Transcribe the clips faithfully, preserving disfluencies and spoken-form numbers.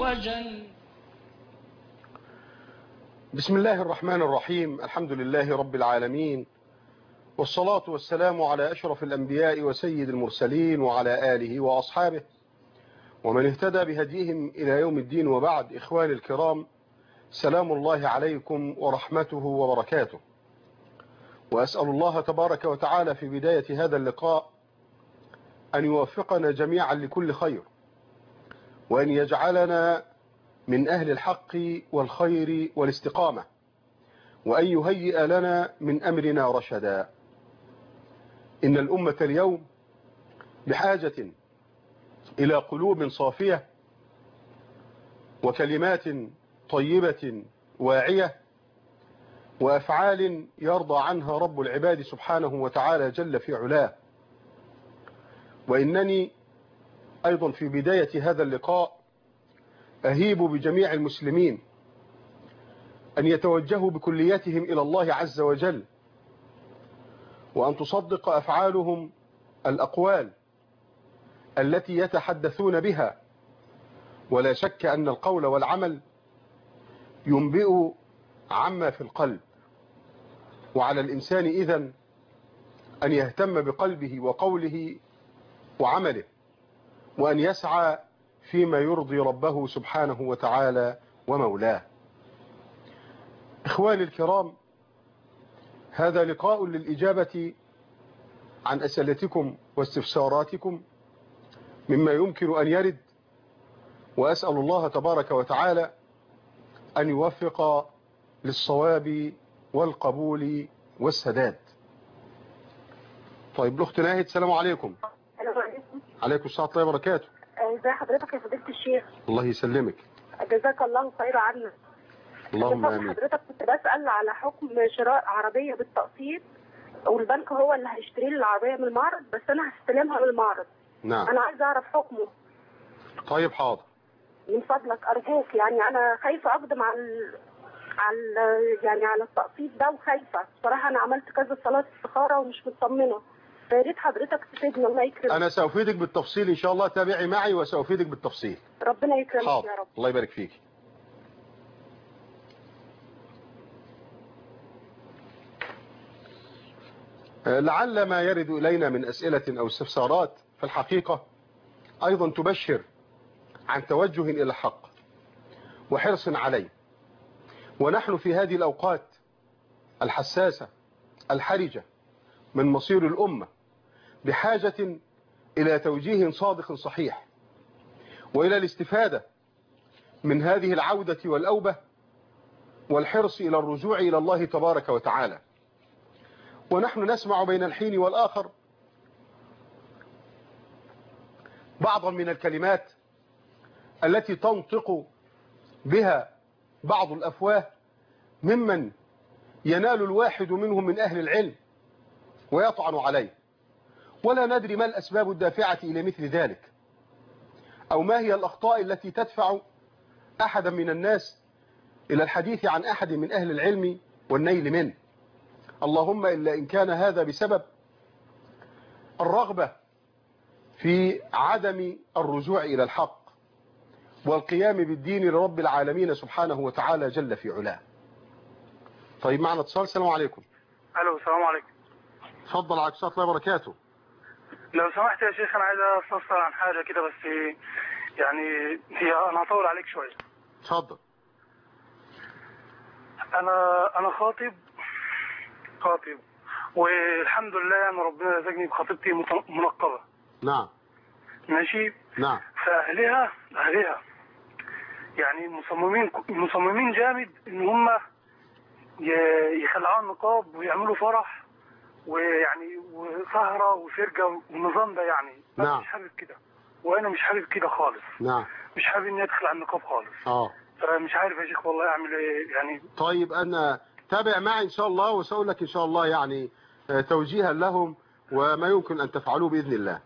وجل. بسم الله الرحمن الرحيم. الحمد لله رب العالمين، والصلاة والسلام على أشرف الأنبياء وسيد المرسلين وعلى آله وأصحابه ومن اهتدى بهديهم إلى يوم الدين، وبعد. إخواني الكرام، سلام الله عليكم ورحمته وبركاته، وأسأل الله تبارك وتعالى في بداية هذا اللقاء أن يوفقنا جميعا لكل خير، وأن يجعلنا من أهل الحق والخير والاستقامة، وأن يهيئ لنا من أمرنا رشدا. إن الأمة اليوم بحاجة إلى قلوب صافية وكلمات طيبة واعية وأفعال يرضى عنها رب العباد سبحانه وتعالى جل في علاه. وإنني أيضا في بداية هذا اللقاء أهيب بجميع المسلمين أن يتوجهوا بكليتهم إلى الله عز وجل، وأن تصدق أفعالهم الأقوال التي يتحدثون بها. ولا شك أن القول والعمل ينبئ عما في القلب، وعلى الإنسان إذن أن يهتم بقلبه وقوله وعمله، وأن يسعى فيما يرضي ربه سبحانه وتعالى ومولاه. إخواني الكرام، هذا لقاء للإجابة عن أسئلتكم واستفساراتكم مما يمكن أن يرد، وأسأل الله تبارك وتعالى أن يوفق للصواب والقبول والسداد. طيب، الأخت ناهد، السلام عليكم. السلام عليكم. عليكم السلام ورحمة الله وبركاته. ازي حضرتك يا فضيلة الشيخ؟ الله يسلمك. جزاك الله خير عنا. اللهم آمين. حضرتك كنت بسأل على حكم شراء عربية بالتقسيط، والبنك هو اللي هيشتري لي العربية من المعرض، بس أنا هستلمها من المعرض. نعم. أنا عايزة أعرف حكمه. طيب، حاضر. من فضلك أرجوك، يعني أنا خايفة أقدم على على يعني على التقسيط ده، وخايفة بصراحة. أنا عملت كذا صلاة استخارة ومش مطمنة، فيا ريت حضرتك تفيدني. الله يكرمك. أنا سأفيدك بالتفصيل إن شاء الله، تابعي معي وسأفيدك بالتفصيل. ربنا يكرمك حاضر. يا رب. الله يبارك فيك. لعل ما يرد إلينا من أسئلة أو استفسارات في الحقيقة أيضا تبشر عن توجه إلى الحق وحرص عليه. ونحن في هذه الأوقات الحساسة الحرجة من مصير الأمة بحاجة إلى توجيه صادق صحيح، وإلى الاستفادة من هذه العودة والأوبة والحرص إلى الرجوع إلى الله تبارك وتعالى. ونحن نسمع بين الحين والآخر بعضا من الكلمات التي تنطق بها بعض الأفواه ممن ينال الواحد منهم من أهل العلم ويطعن عليه، ولا ندري ما الأسباب الدافعة إلى مثل ذلك، أو ما هي الأخطاء التي تدفع أحدا من الناس إلى الحديث عن أحد من أهل العلم والنيل منه. اللهم إلا إن كان هذا بسبب الرغبة في عدم الرجوع إلى الحق والقيام بالدين لرب العالمين سبحانه وتعالى جل في علاه. طيب، معنا اتصال. السلام عليكم. الو، السلام عليكم. اتفضل. عليكم السلام ورحمة الله وبركاته. لو سمحت يا شيخ، انا عايز استفسر عن حاجه كده، بس يعني هي انا هطول عليك شويه. اتفضل. انا انا خاطب خاطب والحمد لله، يعني ربنا رزقني بخطيبتي منقبه. نعم. ماشي. نعم. فاهلها اهلها يعني مصممين مصممين جامد ان هم يخلعوا النقاب ويعملوا فرح، ويعني وسهره وفرقه والنظام ده، يعني انا نعم. مش حابب كده، وانا مش حابب كده خالص. نعم. مش حابب اني ادخل على النقاب خالص. اه فمش عارف يا شيخ والله اعمل ايه يعني. طيب، انا تابع معي ان شاء الله، وسأقول لك ان شاء الله يعني توجيها لهم وما يمكن ان تفعلوه باذن الله.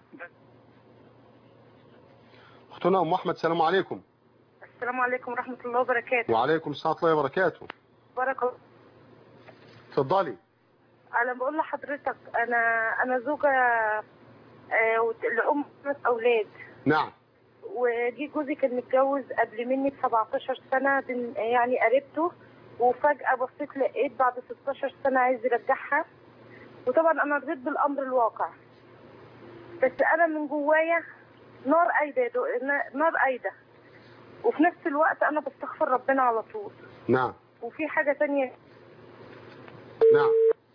اختنا ام احمد، السلام عليكم. السلام عليكم ورحمة الله وبركاته. وعليكم السلام ورحمة الله وبركاته. بارك الله. اتفضلي. انا بقول لحضرتك، انا انا زوجة آه لأم خمس اولاد. نعم. وجي جوزي كان متجوز قبل مني ب سبعتاشر سنة، بن- يعني قريبته، وفجأة بصيت لقيت بعد ستاشر سنة عايز يرجعها. وطبعا أنا رضيت بالأمر الواقع، بس أنا من جوايا نار قايدة يا دو- نار قايدة، وفي نفس الوقت أنا بستغفر ربنا على طول. نعم. وفي حاجة تانية. نعم.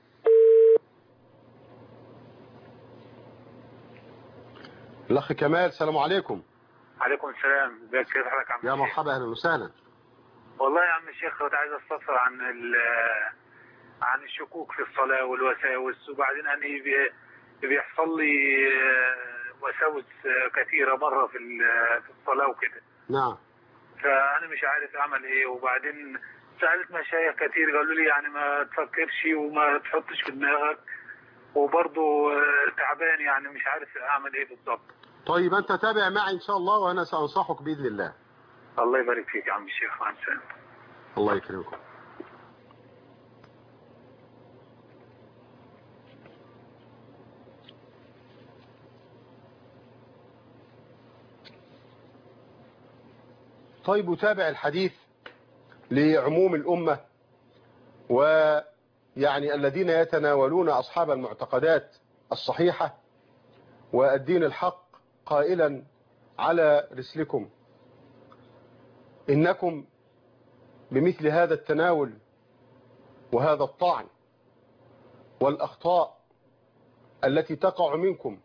الأخ كمال، السلام عليكم. عليكم السلام، ازيك؟ كيف حالك يا عم يا الشيخ؟ مرحبا، أهلا وسهلا. والله يا عم الشيخ كنت عايز استفسر عن عن الشكوك في الصلاة والوساوس، وبعدين أنا بي- بيحصل لي وساوس كثيرة مرة في في الصلاة وكده. نعم. فأنا مش عارف أعمل إيه، وبعدين سألت مشايخ كتير قالوا لي يعني ما تفكرش وما تحطش في دماغك، وبرضه تعبان يعني مش عارف أعمل إيه بالضبط. طيب أنت تابع معي إن شاء الله وأنا سأنصحك بإذن الله. الله يبارك فيك يا عم الشيخ، مع السلامة. الله يكرمكم. طيب أتابع الحديث لعموم الأمة، ويعني الذين يتناولون أصحاب المعتقدات الصحيحة والدين الحق، قائلا على رسلكم إنكم بمثل هذا التناول وهذا الطعن والأخطاء التي تقع منكم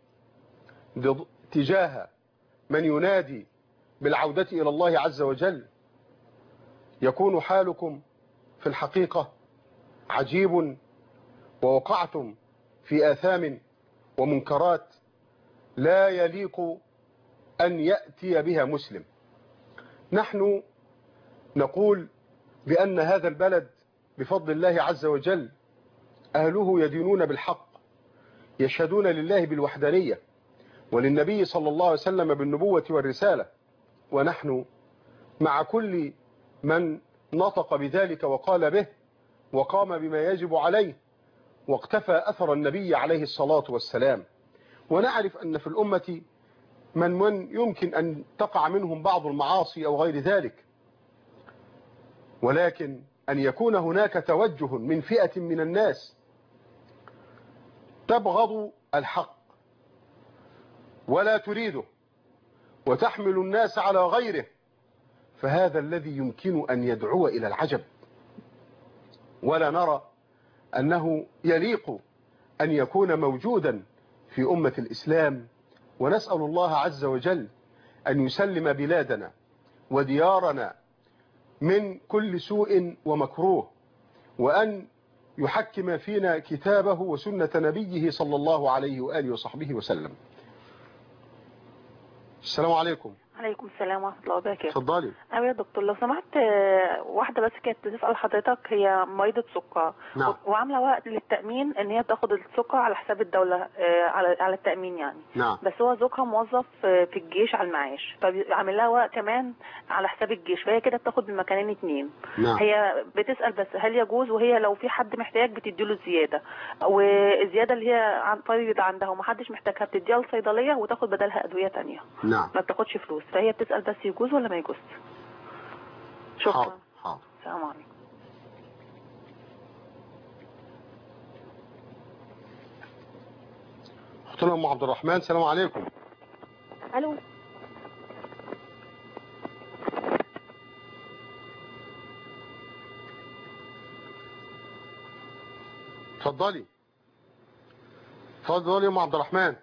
تجاه من ينادي بالعودة إلى الله عز وجل، يكون حالكم في الحقيقة عجيب، ووقعتم في آثام ومنكرات لا يليق أن يأتي بها مسلم. نحن نقول بأن هذا البلد بفضل الله عز وجل أهله يدينون بالحق، يشهدون لله بالوحدانية وللنبي صلى الله عليه وسلم بالنبوة والرسالة، ونحن مع كل من نطق بذلك وقال به وقام بما يجب عليه واقتفى أثر النبي عليه الصلاة والسلام. ونعرف أن في الأمة من من يمكن أن تقع منهم بعض المعاصي أو غير ذلك، ولكن أن يكون هناك توجه من فئة من الناس تبغض الحق ولا تريده وتحمل الناس على غيره، فهذا الذي يمكن أن يدعو إلى العجب، ولا نرى أنه يليق أن يكون موجودا في أمة الإسلام. ونسأل الله عز وجل أن يسلم بلادنا وديارنا من كل سوء ومكروه، وأن يحكم فينا كتابه وسنة نبيه صلى الله عليه وآله وصحبه وسلم. السلام عليكم. عليكم السلام ورحمة الله وبركاته. اتفضلي. أيوة يا دكتور، لو سمحت، واحدة بس كانت بتسأل حضرتك، هي مريضة سكر. نعم. وعاملة وقت للتأمين ان هي تاخد السكر على حساب الدولة، على على التأمين يعني. نعم. بس هو زوجها موظف في الجيش على المعاش، فعامل لها وقت كمان على حساب الجيش، فهي كده بتاخد المكانين اتنين. نعم. هي بتسأل بس هل يجوز، وهي لو في حد محتاج بتديله الزيادة، والزيادة اللي هي عن طريق عندها ومحدش محتاجها بتديها للصيدلية وتاخد بدلها أدوية تانية. نعم. ما بتاخدش فلوس، فهي بتسأل بس يجوز ولا ما يجوز. شكرا. حاضر. حاضر. السلام عليكم. اختنا ام عبد الرحمن، السلام عليكم. الو. اتفضلي. اتفضلي يا ام عبد الرحمن.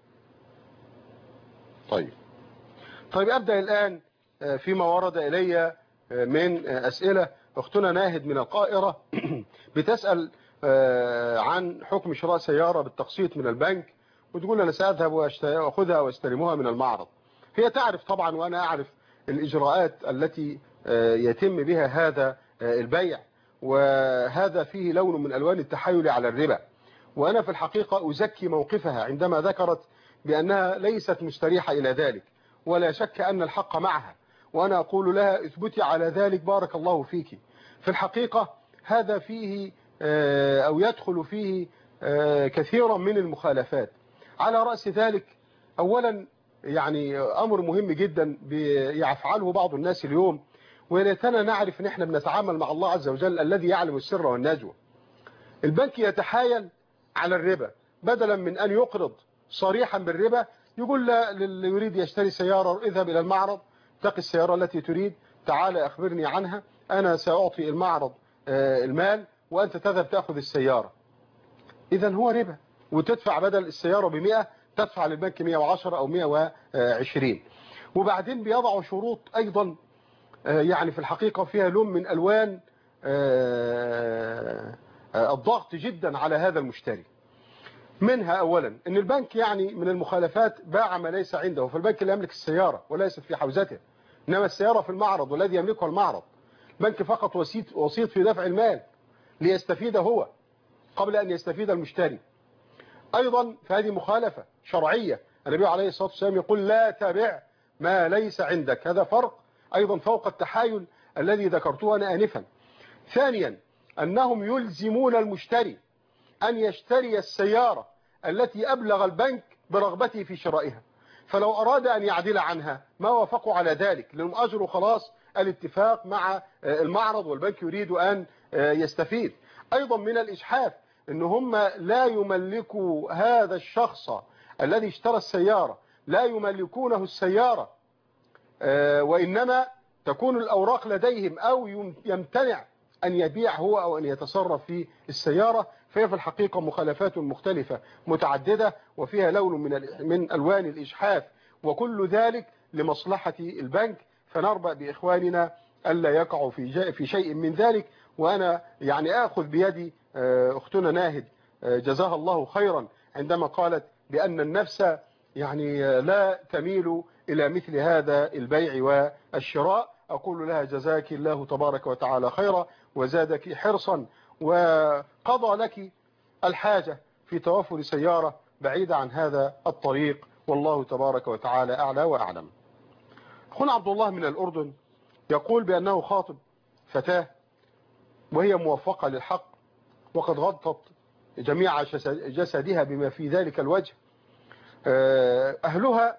طيب طيب أبدأ الآن فيما ورد إلي من أسئلة. أختنا ناهد من القاهرة بتسأل عن حكم شراء سيارة بالتقسيط من البنك، وتقول أنا سأذهب وأخذها واستلمها من المعرض. هي تعرف طبعا وأنا أعرف الإجراءات التي يتم بها هذا البيع، وهذا فيه لون من ألوان التحايل على الربا. وأنا في الحقيقة أزكي موقفها عندما ذكرت بأنها ليست مستريحة إلى ذلك، ولا شك أن الحق معها، وأنا أقول لها اثبتي على ذلك بارك الله فيك. في الحقيقة هذا فيه أو يدخل فيه كثيرا من المخالفات. على رأس ذلك أولا يعني أمر مهم جدا بيفعله بعض الناس اليوم، وليتنا نعرف ان احنا بنتعامل مع الله عز وجل الذي يعلم السر والنجوى. البنك يتحايل على الربا، بدلا من أن يقرض صريحا بالربا يقول للي يريد يشتري سيارة اذهب إلى المعرض، تقي السيارة التي تريد، تعال أخبرني عنها، أنا سأعطي المعرض المال وأنت تذهب تأخذ السيارة. إذا هو ربا، وتدفع بدل السيارة بمئة تدفع للبنك مئة وعشرة أو مئة وعشرين. وبعدين بيضعوا شروط أيضا يعني في الحقيقة فيها لون من ألوان الضغط جدا على هذا المشتري. منها أولا أن البنك يعني من المخالفات باع ما ليس عنده، فالبنك لا يملك السيارة وليست في حوزته، إنما السيارة في المعرض والذي يملكها المعرض. البنك فقط وسيط, وسيط في دفع المال ليستفيد هو قبل أن يستفيد المشتري. أيضا فهذه مخالفة شرعية، النبي عليه الصلاة والسلام يقول لا تبع ما ليس عندك، هذا فرق أيضا فوق التحايل الذي ذكرته أنا آنفا. ثانيا أنهم يلزمون المشتري أن يشتري السيارة التي أبلغ البنك برغبته في شرائها، فلو أراد أن يعدل عنها ما وافقوا على ذلك، لأنهم أجروا خلاص الاتفاق مع المعرض والبنك يريد أن يستفيد. أيضا من الإجحاف أن هم لا يملكوا هذا الشخص الذي اشترى السيارة، لا يملكونه السيارة، وإنما تكون الأوراق لديهم أو يمتنع أن يبيع هو أو أن يتصرف في السيارة. فهي في الحقيقة مخالفات مختلفة متعددة وفيها لون من من ألوان الإجحاف، وكل ذلك لمصلحة البنك. فنربأ بإخواننا ألا يقعوا في في شيء من ذلك. وأنا يعني آخذ بيدي أختنا ناهد جزاها الله خيرا عندما قالت بأن النفس يعني لا تميل إلى مثل هذا البيع والشراء. أقول لها جزاك الله تبارك وتعالى خيرا وزادك حرصا وقضى لك الحاجة في توفر سيارة بعيدة عن هذا الطريق، والله تبارك وتعالى أعلى وأعلم. أخونا عبد الله من الأردن يقول بأنه خاطب فتاة وهي موفقة للحق وقد غطت جميع جسدها بما في ذلك الوجه. أهلها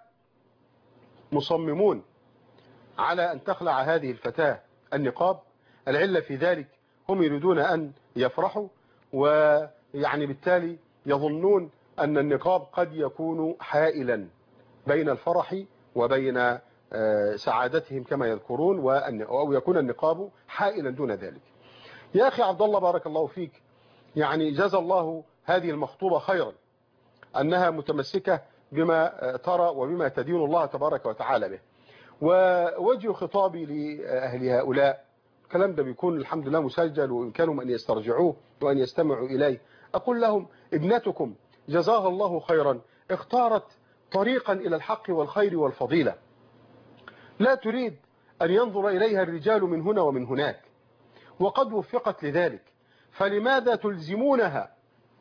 مصممون على أن تخلع هذه الفتاة النقاب. العلة في ذلك هم يريدون أن يفرحوا، ويعني بالتالي يظنون أن النقاب قد يكون حائلا بين الفرح وبين سعادتهم كما يذكرون، أو يكون النقاب حائلا دون ذلك. يا أخي عبد الله بارك الله فيك، يعني جزى الله هذه المخطوبة خيرا أنها متمسكة بما ترى وبما تدين الله تبارك وتعالى به. ووجه خطابي لأهل هؤلاء، الكلام ده بيكون الحمد لله مسجل وإمكانهم أن يسترجعوه وأن يستمعوا إليه. أقول لهم ابنتكم جزاها الله خيرا اختارت طريقا إلى الحق والخير والفضيلة، لا تريد أن ينظر إليها الرجال من هنا ومن هناك، وقد وفقت لذلك، فلماذا تلزمونها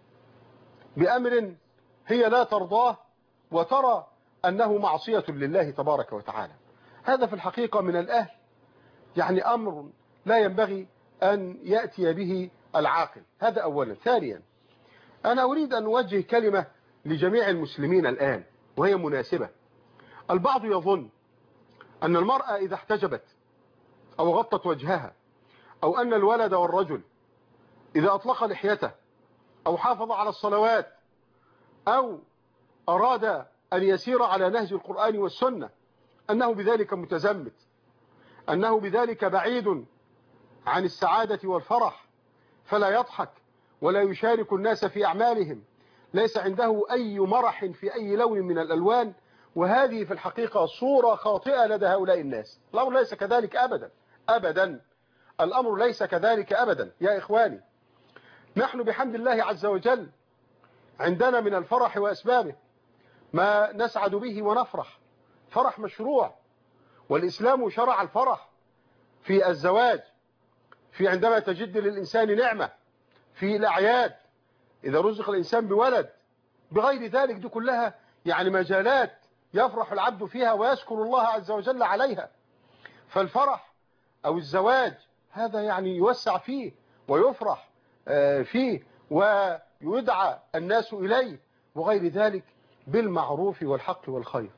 بأمر هي لا ترضاه وترى أنه معصية لله تبارك وتعالى؟ هذا في الحقيقة من الأهل يعني أمر لا ينبغي أن يأتي به العاقل. هذا أولا. ثانيا أنا أريد أن أوجه كلمة لجميع المسلمين الآن وهي مناسبة. البعض يظن أن المرأة إذا احتجبت أو غطت وجهها، أو أن الولد والرجل إذا أطلق لحيته أو حافظ على الصلوات أو أراد أن يسير على نهج القرآن والسنة أنه بذلك متزمت، أنه بذلك بعيد عن السعادة والفرح، فلا يضحك ولا يشارك الناس في أعمالهم، ليس عنده أي مرح في أي لون من الألوان. وهذه في الحقيقة صورة خاطئة لدى هؤلاء الناس. الأمر ليس كذلك أبدا أبدا، الأمر ليس كذلك أبدا يا إخواني. نحن بحمد الله عز وجل عندنا من الفرح وأسبابه ما نسعد به ونفرح، فرح مشروع، والإسلام شرع الفرح في الزواج، في عندما تجد للإنسان نعمة، في الأعياد، إذا رزق الإنسان بولد، بغير ذلك دي كلها يعني مجالات يفرح العبد فيها ويشكر الله عز وجل عليها. فالفرح أو الزواج هذا يعني يوسع فيه ويفرح فيه ويدعى الناس إليه، وغير ذلك بالمعروف والحق والخير.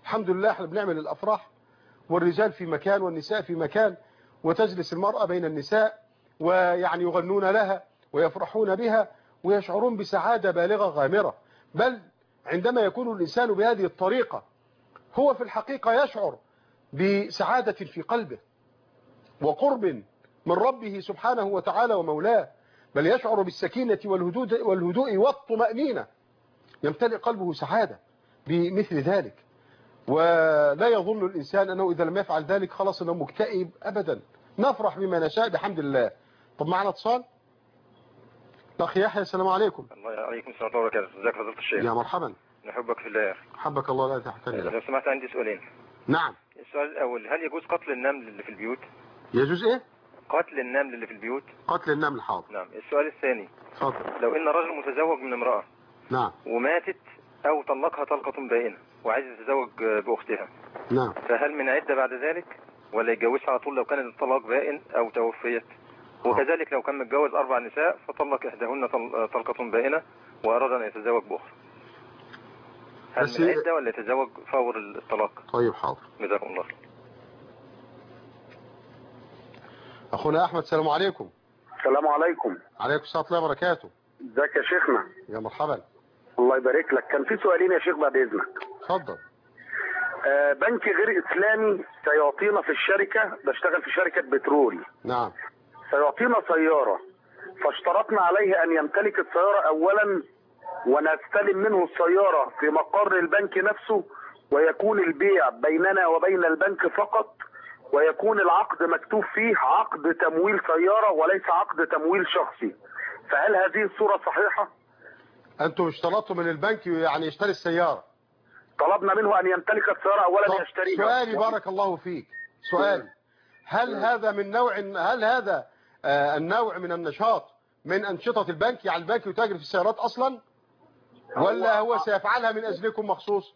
الحمد لله احنا بنعمل الأفراح والرجال في مكان والنساء في مكان، وتجلس المرأة بين النساء ويعني يغنون لها ويفرحون بها ويشعرون بسعادة بالغة غامرة. بل عندما يكون الإنسان بهذه الطريقة هو في الحقيقة يشعر بسعادة في قلبه وقرب من ربه سبحانه وتعالى ومولاه، بل يشعر بالسكينة والهدوء, والهدوء والطمأنينة، يمتلئ قلبه سعادة بمثل ذلك. ولا يظن الإنسان أنه إذا لم يفعل ذلك خلاص أنه مكتئب أبدا. نفرح بما نشاء بحمد الله. طب معنا اتصال. أخ يحيى السلام عليكم. الله عليكم السلام وبركاته. ازيك فضيلة الشيخ؟ يا مرحبا. نحبك في الله. حبك الله لا تحتاج. لو سمحت عندي سؤالين. نعم. السؤال الأول، هل يجوز قتل النمل اللي في البيوت؟ يجوز إيه؟ قتل النمل اللي في البيوت. قتل النمل حاضر. نعم. السؤال الثاني، اتفضل. لو إن رجل متزوج من امرأة نعم وماتت أو طلقها طلقة بائنة وعايز يتزوج بأختها، نعم، فهل من عدة بعد ذلك ولا يتجوزها على طول لو كان الطلاق بائن أو توفيت؟ وكذلك لو كان متجوز أربع نساء فطلق إحداهن طلقة بائنة وأراد أن يتزوج بأخرى، هل من عدة ولا يتزوج فور الطلاق؟ طيب حاضر. جزاكم الله خير. أخونا أحمد السلام عليكم. السلام عليكم. عليكم السلام ورحمة الله وبركاته. ازيك يا شيخنا؟ يا مرحبا. الله يبارك لك. كان في سؤالين يا شيخ بعد إذنك. اتفضل. آه بنك غير إسلامي سيعطينا في الشركة، بشتغل في شركة بترول. نعم. سيعطينا سيارة، فاشترطنا عليه أن يمتلك السيارة أولا ونستلم منه السيارة في مقر البنك نفسه، ويكون البيع بيننا وبين البنك فقط، ويكون العقد مكتوب فيه عقد تمويل سيارة وليس عقد تمويل شخصي. فهل هذه الصورة صحيحة؟ أنتم اشترطتوا من البنك يعني يشتري السيارة؟ طلبنا منه أن يمتلك السيارة أولا يشتريها. سؤالي بارك الله فيك، سؤالي هل هذا من نوع هل هذا آه النوع من النشاط من أنشطة البنك؟ يعني البنك يتاجر في السيارات أصلا ولا هو سيفعلها من أجلكم مخصوص؟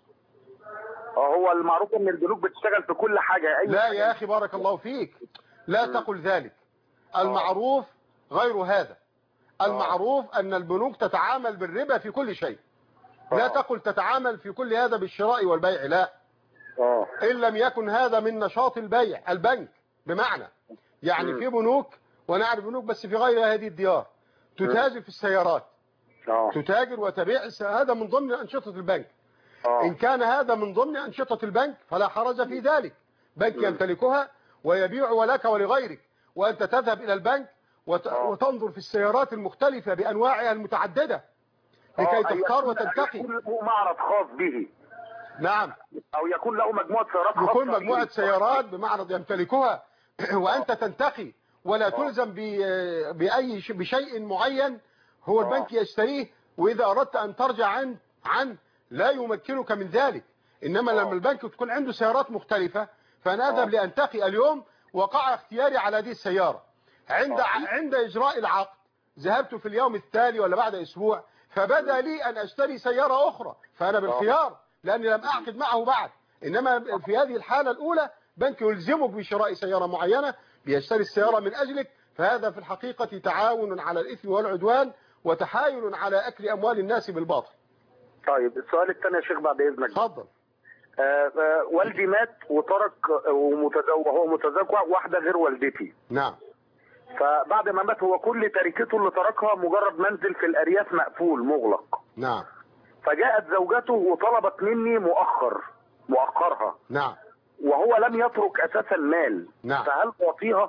هو المعروف ان البنوك بتشتغل في كل حاجة. أي لا حاجة. يا أخي بارك الله فيك، لا تقل ذلك. المعروف غير هذا. المعروف أن البنوك تتعامل بالربا في كل شيء. لا تقل تتعامل في كل هذا بالشراء والبيع، لا. إن لم يكن هذا من نشاط البيع البنك، بمعنى يعني في بنوك ونعرف بنوك بس في غير هذه الديار تتاجر في السيارات، تتاجر وتبيع، هذا من ضمن أنشطة البنك. إن كان هذا من ضمن أنشطة البنك فلا حرج في ذلك. بنك يمتلكها ويبيع ولك ولغيرك، وأنت تذهب إلى البنك وتنظر في السيارات المختلفة بأنواعها المتعددة لكي تختار وتنتقي. يكون له معرض خاص به. نعم. أو يكون له مجموعة سيارات خاصة. يكون مجموعة سيارات بمعرض يمتلكها وأنت تنتقي ولا تلزم بأي بشيء معين هو البنك يشتريه، وإذا أردت أن ترجع عن عن لا يمكنك من ذلك. إنما لما البنك تكون عنده سيارات مختلفة فأنا أذهب لأنتقي اليوم وقع اختياري على هذه السيارة. عند عند إجراء العقد ذهبت في اليوم التالي ولا بعد أسبوع فبدا لي أن أشتري سيارة أخرى، فأنا بالخيار لأني لم أعقد معه بعد. إنما في هذه الحالة الأولى بنك يلزمك بشراء سيارة معينة، بيشتري السيارة من أجلك، فهذا في الحقيقة تعاون على الإثم والعدوان وتحايل على أكل أموال الناس بالباطل. طيب السؤال الثاني يا شيخ بعد إذنك. اتفضل. آه آه والدي مات وترك ومتزوج وهو متزوج واحدة غير والدتي. نعم. فبعد ما مات هو كل تركته اللي تركها مجرد منزل في الأرياف مقفول مغلق. نعم. فجاءت زوجته وطلبت مني مؤخر مؤخرها. نعم. وهو لم يترك أساسا مال. نعم. فهل تعطيها؟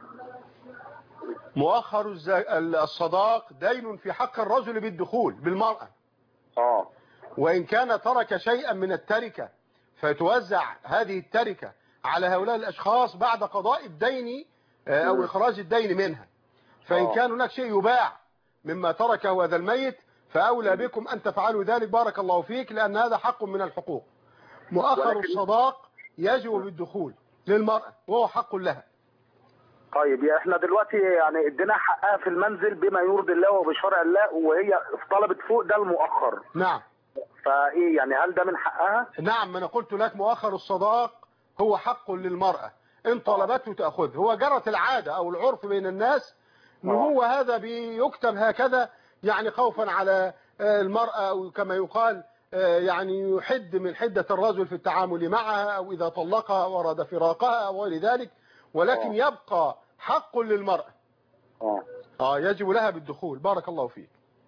مؤخر الصداق دين في حق الرجل بالدخول بالمرأة. اه. وإن كان ترك شيئا من التركة فتوزع هذه التركة على هؤلاء الأشخاص بعد قضاء الدين أو إخراج الدين منها. فإن أوه. كان هناك شيء يباع مما تركه هذا الميت فأولى بكم أن تفعلوا ذلك بارك الله فيك، لأن هذا حق من الحقوق. مؤخر الصداق يجب بالدخول للمرأة وهو حق لها. طيب يا احنا دلوقتي يعني ادينا حقها في المنزل بما يرضي الله وبشرع الله، وهي طلبت فوق ده المؤخر. نعم. فايه يعني هل ده من حقها؟ نعم. ما انا قلت لك مؤخر الصداق هو حق للمرأة إن طلبته تأخذه. هو جرت العادة أو العرف بين الناس ان هو هذا بيكتب هكذا يعني خوفا على المرأة، أو كما يقال يعني يحد من حدة الرجل في التعامل معها، أو إذا طلقها ورد فراقها أو غير ذلك، ولكن آه. يبقى حق للمرأة اه آه يجب لها بالدخول. بارك الله فيك.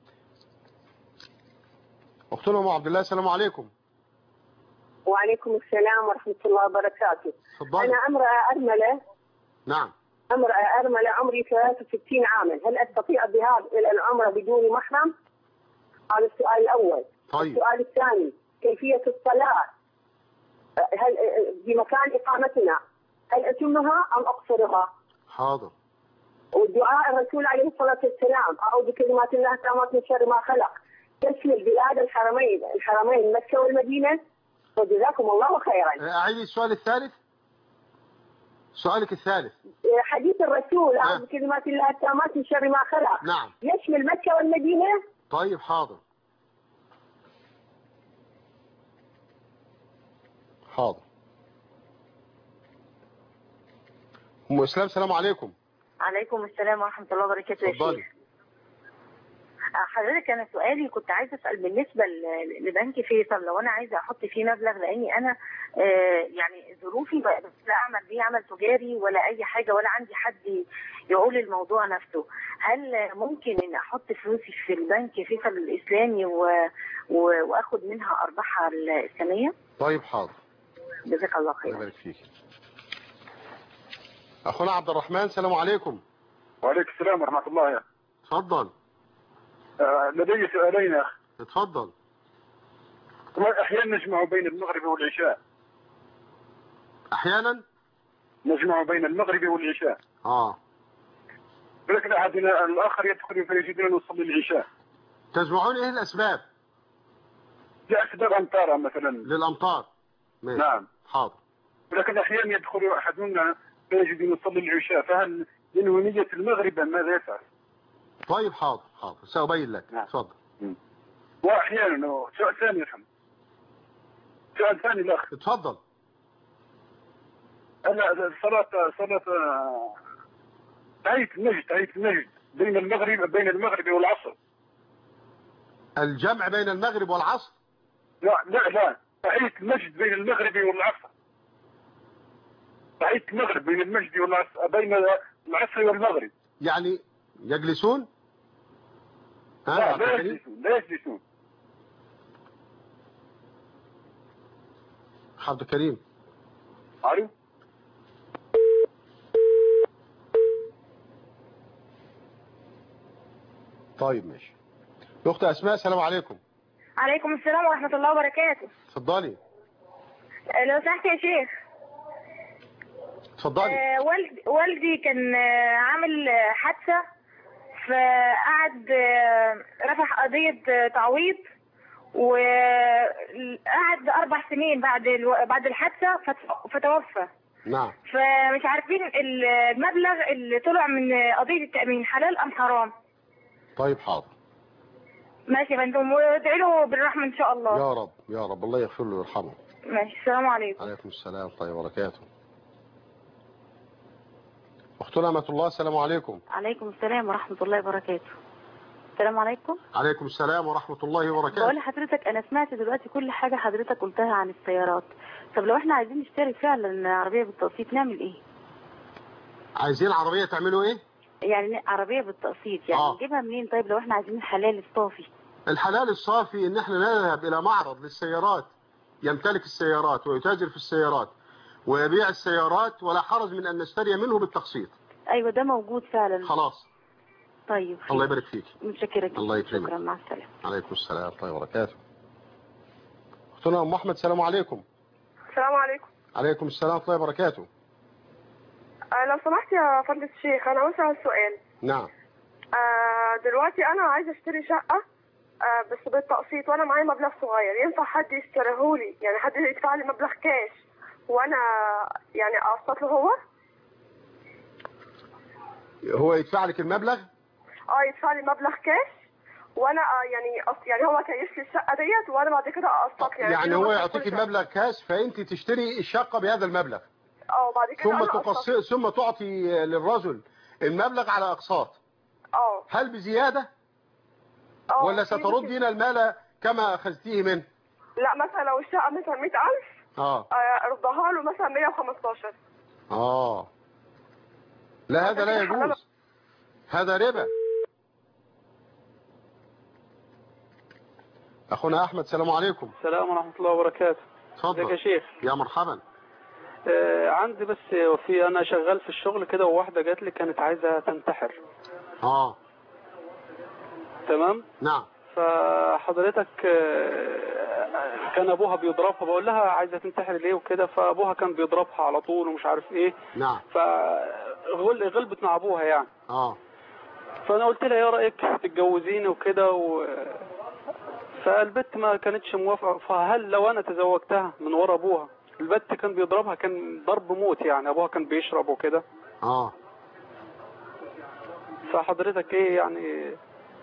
أختنا أم عبد الله، السلام عليكم. وعليكم السلام ورحمة الله وبركاته. تفضلي. أنا امرأة أرملة. نعم. امرأة أرملة عمري ثلاثة وستين عاما، هل أستطيع الذهاب إلى العمرة بدون محرم؟ هذا السؤال الأول. طيب. السؤال الثاني، كيفية الصلاة هل بمكان إقامتنا هل أتمها أم أقصرها؟ حاضر. والدعاء الرسول عليه الصلاة والسلام أعوذ بكلمات الله التامات من شر ما خلق تشمل بلاد الحرمين الحرمين مكة والمدينة، وجزاكم الله خيرا. أعيد السؤال الثالث. سؤالك الثالث. حديث الرسول أعوذ بكلمات الله التامات من شر ما خلق نعم. يشمل مكة والمدينة. طيب حاضر حاضر. أم إسلام، السلام عليكم. عليكم السلام ورحمة الله وبركاته. يا شيخ حضرتك، أنا سؤالي كنت عايزة أسأل بالنسبة لبنك فيصل، لو أنا عايزة أحط فيه مبلغ، لأني أنا آه يعني ظروفي لا أعمل بيه عمل تجاري ولا أي حاجة، ولا عندي حد يقول الموضوع نفسه. هل ممكن إن أحط فلوسي في البنك فيصل الإسلامي و... و... وأخد منها أرباحها السنوية؟ طيب حاضر. جزاك الله خير. الله يبارك فيك. أخونا عبد الرحمن، السلام عليكم. وعليكم السلام ورحمة الله. يا اتفضل. آه لدي سؤالين يا أخي. اتفضل. أحيانا نجمع بين المغرب والعشاء. أحيانا نجمع بين المغرب والعشاء. آه ولكن أحدنا الآخر يدخل فيجدنا نصلي العشاء. تجمعون إيه الأسباب؟ لأسباب أمطار مثلا. للأمطار. ماشي. نعم. حاضر. ولكن أحيانا يدخل أحدنا فيجد نصلي العشاء، فهل ينوي نية المغرب ماذا يفعل؟ طيب حاضر حاضر سأبين لك. نعم. اتفضل. وأحيانا سؤال ثاني يا حمد. سؤال ثاني الأخ. اتفضل. أنا صلاة صلاة تحية المسجد تحية المسجد بين المغرب بين المغرب والعصر. الجمع بين المغرب والعصر؟ لا لا لا تحية المسجد بين المغرب والعصر. تحية المغرب بين المسجد والعصر، بين العصر والمغرب. يعني يجلسون؟ لا لا يجلسون لا يجلسون. عبد الكريم. الو. طيب ماشي. الاخت اسماء، السلام عليكم. عليكم السلام ورحمه الله وبركاته. اتفضلي. لو سمحت يا شيخ. اتفضلي. آه والدي والدي كان آه عامل آه حادثه، فقعد آه رفع قضيه آه تعويض، وقعد اربع سنين بعد الو... بعد الحادثه فتوفى. نعم. فمش عارفين المبلغ اللي طلع من قضيه التامين حلال ام حرام. طيب حاضر. ماشي يا فندم، وادعي له بالرحمه ان شاء الله. يا رب يا رب، الله يغفر له ويرحمه. ماشي. السلام عليكم. عليكم السلام ورحمه الله وبركاته. اختنا امة الله، السلام عليكم. عليكم السلام ورحمه الله وبركاته. السلام عليكم. عليكم السلام ورحمة الله وبركاته. بقول لحضرتك أنا سمعت دلوقتي كل حاجة حضرتك قلتها عن السيارات. طب لو احنا عايزين نشتري فعلا عربية بالتقسيط نعمل ايه؟ عايزين عربية تعملوا ايه؟ يعني عربية بالتقسيط يعني آه. نجيبها منين طيب لو احنا عايزين الحلال الصافي؟ الحلال الصافي ان احنا نذهب الى معرض للسيارات يمتلك السيارات ويتاجر في السيارات ويبيع السيارات، ولا حرج من ان نشتري منه بالتقسيط. ايوه ده موجود فعلا. خلاص. طيب خير. الله يبارك فيك. متشكرة جدا. الله يكرمك. شكرا، مع السلامة. عليكم السلام ورحمة الله وبركاته. اختنا ام احمد، السلام عليكم. السلام عليكم. عليكم السلام ورحمة الله وبركاته. آه لو سمحت يا فضيلة الشيخ، انا اسأل سؤال. نعم. آه دلوقتي انا عايزة اشتري شقة آه بس بالتقسيط، وانا معايا مبلغ صغير، ينفع حد يشتريهولي؟ يعني حد يدفع لي مبلغ كاش وانا يعني اقسط له هو؟ هو يدفع لك المبلغ؟ اه يدفع لي مبلغ كاش وانا آه يعني أص... يعني هو كيش لي الشقه ديت وانا بعد كده اقسط. يعني يعني هو يعطيك المبلغ كاش فانت تشتري الشقه بهذا المبلغ. اه بعد كده ثم تقسط ثم تعطي للرجل المبلغ على اقساط. اه. هل بزياده؟ اه ولا ستردين المال كما اخذتيه منه؟ لا مثلا لو الشقه مثلا مية ألف اه ارضها له مثلا مية وخمستاشر. اه لا هذا لا يجوز، هذا ربا. اخونا احمد السلام عليكم. السلام ورحمه الله وبركاته. اتفضل. ازيك يا شيخ؟ يا مرحبا. آه عندي بس في انا شغال في الشغل كده، وواحده جات لي كانت عايزه تنتحر. اه تمام. نعم. فحضرتك آه كان ابوها بيضربها، بقول لها عايزه تنتحر ليه وكده، فابوها كان بيضربها على طول ومش عارف ايه. نعم. فغلبت مع ابوها يعني. اه فانا قلت لها ايه رايك تتجوزيني وكده و... فالبت ما كانتش موافقه. فهل لو انا تزوجتها من ورا ابوها، البت كان بيضربها كان ضرب موت يعني، ابوها كان بيشرب وكده. اه فحضرتك ايه يعني؟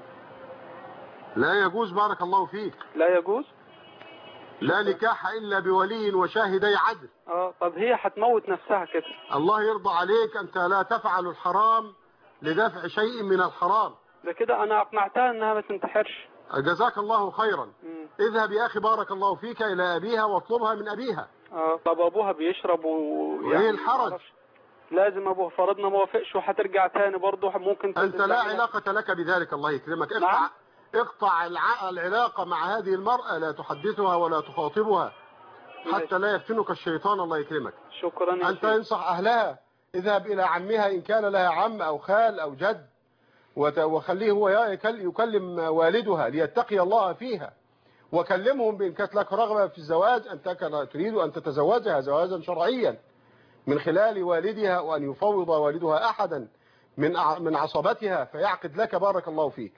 لا يجوز. بارك الله فيك. لا يجوز. لا نكاح الا بولي وشاهدي عدل. اه طب هي هتموت نفسها كده. الله يرضى عليك، انت لا تفعل الحرام لدفع شيء من الحرام. ده كده انا اقنعتها انها ما تنتحرش. جزاك الله خيرا. مم. اذهب يا اخي بارك الله فيك الى ابيها واطلبها من ابيها. اه طب ابوها بيشرب و وايه الحرج؟ لازم ابوها فرضنا ما وافقش وهترجع تاني برضه ممكن. انت لا علاقة لك بذلك. الله يكرمك. اقطع نعم؟ اقطع الع... العلاقة مع هذه المرأة، لا تحدثها ولا تخاطبها حتى لا يفتنك الشيطان. الله يكرمك. شكرا. انت انصح اهلها، اذهب الى عمها ان كان لها عم او خال او جد، وخليه هو يكلم والدها ليتقي الله فيها، وكلمهم بإن كانت لك رغبة في الزواج، أنت تريد أن تتزوجها زواجا شرعيا من خلال والدها، وأن يفوض والدها أحدا من من عصبتها فيعقد لك. بارك الله فيك.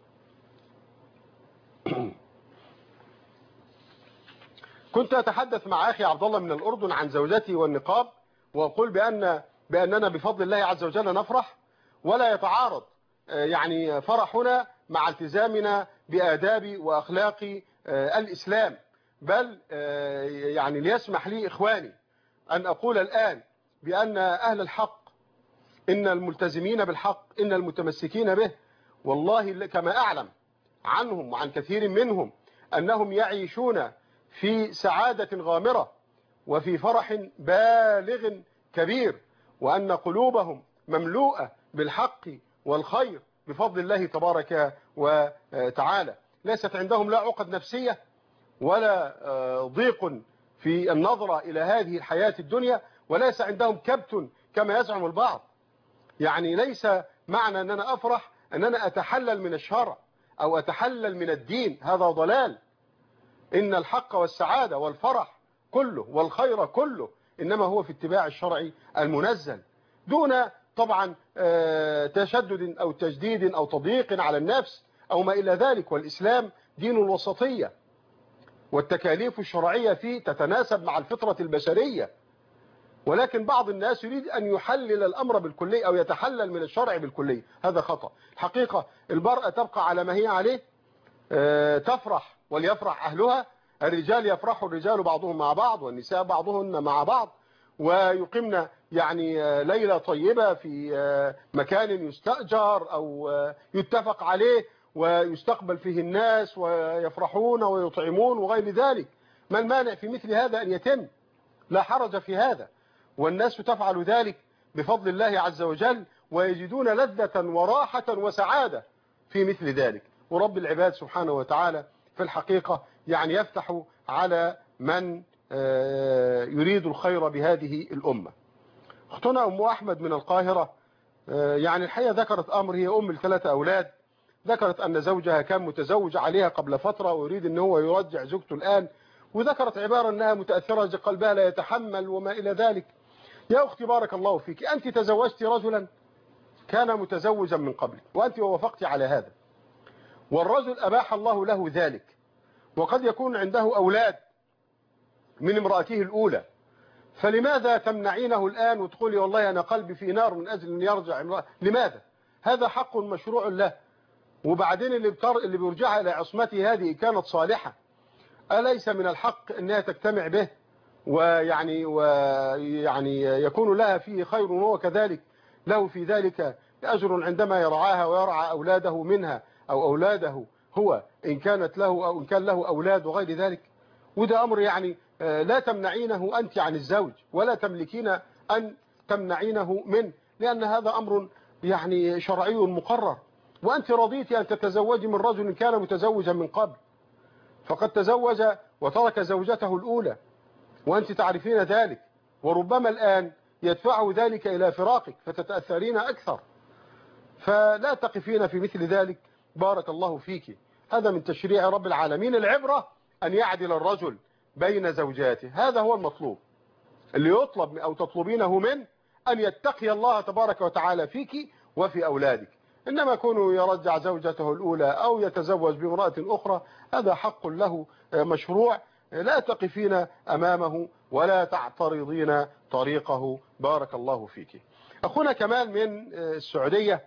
كنت أتحدث مع أخي عبد الله من الأردن عن زوجتي والنقاب، وأقول بأن بأننا بفضل الله عز وجل نفرح، ولا يتعارض يعني فرحنا مع التزامنا بآداب وأخلاق الإسلام، بل يعني ليسمح لي إخواني أن أقول الآن بأن أهل الحق، إن الملتزمين بالحق، إن المتمسكين به، والله كما أعلم عنهم وعن كثير منهم أنهم يعيشون في سعادة غامرة وفي فرح بالغ كبير، وأن قلوبهم مملوءة بالحق والخير بفضل الله تبارك وتعالى. ليست عندهم لا عقد نفسية ولا ضيق في النظرة إلى هذه الحياة الدنيا، وليس عندهم كبت كما يزعم البعض. يعني ليس معنى أن أنا أفرح أن أنا أتحلل من الشرع أو أتحلل من الدين، هذا ضلال. إن الحق والسعادة والفرح كله والخير كله إنما هو في اتباع الشرع المنزل، دون طبعا تشدد أو تجديد أو تضييق على النفس أو ما إلى ذلك. والإسلام دين الوسطية، والتكاليف الشرعية فيه تتناسب مع الفطرة البشرية، ولكن بعض الناس يريد أن يحلل الأمر بالكلي أو يتحلل من الشرع بالكلي. هذا خطأ. الحقيقة المرأة تبقى على ما هي عليه، تفرح وليفرح أهلها. الرجال يفرح الرجال بعضهم مع بعض، والنساء بعضهن مع بعض، ويقمن يعني ليلة طيبة في مكان يستأجر أو يتفق عليه ويستقبل فيه الناس ويفرحون ويطعمون وغير ذلك. ما المانع في مثل هذا أن يتم؟ لا حرج في هذا، والناس تفعل ذلك بفضل الله عز وجل، ويجدون لذة وراحة وسعادة في مثل ذلك. ورب العباد سبحانه وتعالى في الحقيقة يعني يفتح على من يريد الخير بهذه الأمة. أختنا أم أحمد من القاهرة يعني الحقيقة ذكرت أمر، هي أم لثلاثة أولاد، ذكرت أن زوجها كان متزوج عليها قبل فترة ويريد أن هو يرجع زوجته الآن، وذكرت عبارة أنها متأثرة قلبها لا يتحمل وما إلى ذلك. يا أختي بارك الله فيك، أنت تزوجت رجلا كان متزوجا من قبل وأنت ووافقت على هذا، والرجل أباح الله له ذلك، وقد يكون عنده أولاد من امرأته الأولى، فلماذا تمنعينه الآن وتقولي والله أنا قلبي في نار من أجل أن يرجع امرأة؟ لماذا؟ هذا حق مشروع له. وبعدين اللي, بتر... اللي بيرجعها إلى عصمته هذه كانت صالحة، أليس من الحق أنها تجتمع به ويعني, ويعني يكون لها فيه خير، وهو كذلك له في ذلك أجر عندما يرعاها ويرعى أولاده منها أو أولاده هو إن كانت له أو إن كان له أولاد وغير ذلك؟ وده أمر يعني لا تمنعينه أنت عن الزوج ولا تملكين أن تمنعينه منه، لأن هذا أمر يعني شرعي مقرر. وأنت رضيت أن تتزوجي من رجل كان متزوجا من قبل، فقد تزوج وترك زوجته الأولى وأنت تعرفين ذلك، وربما الآن يدفع ذلك إلى فراقك فتتأثرين أكثر، فلا تقفين في مثل ذلك. بارك الله فيك. هذا من تشريع رب العالمين. العبرة أن يعدل الرجل بين زوجاته، هذا هو المطلوب. اللي يطلب أو تطلبينه منه أن يتقي الله تبارك وتعالى فيك وفي أولادك. إنما كونه يرجع زوجته الأولى أو يتزوج بامرأة أخرى هذا حق له مشروع، لا تقفين أمامه ولا تعترضين طريقه. بارك الله فيك. أخونا كمال من السعودية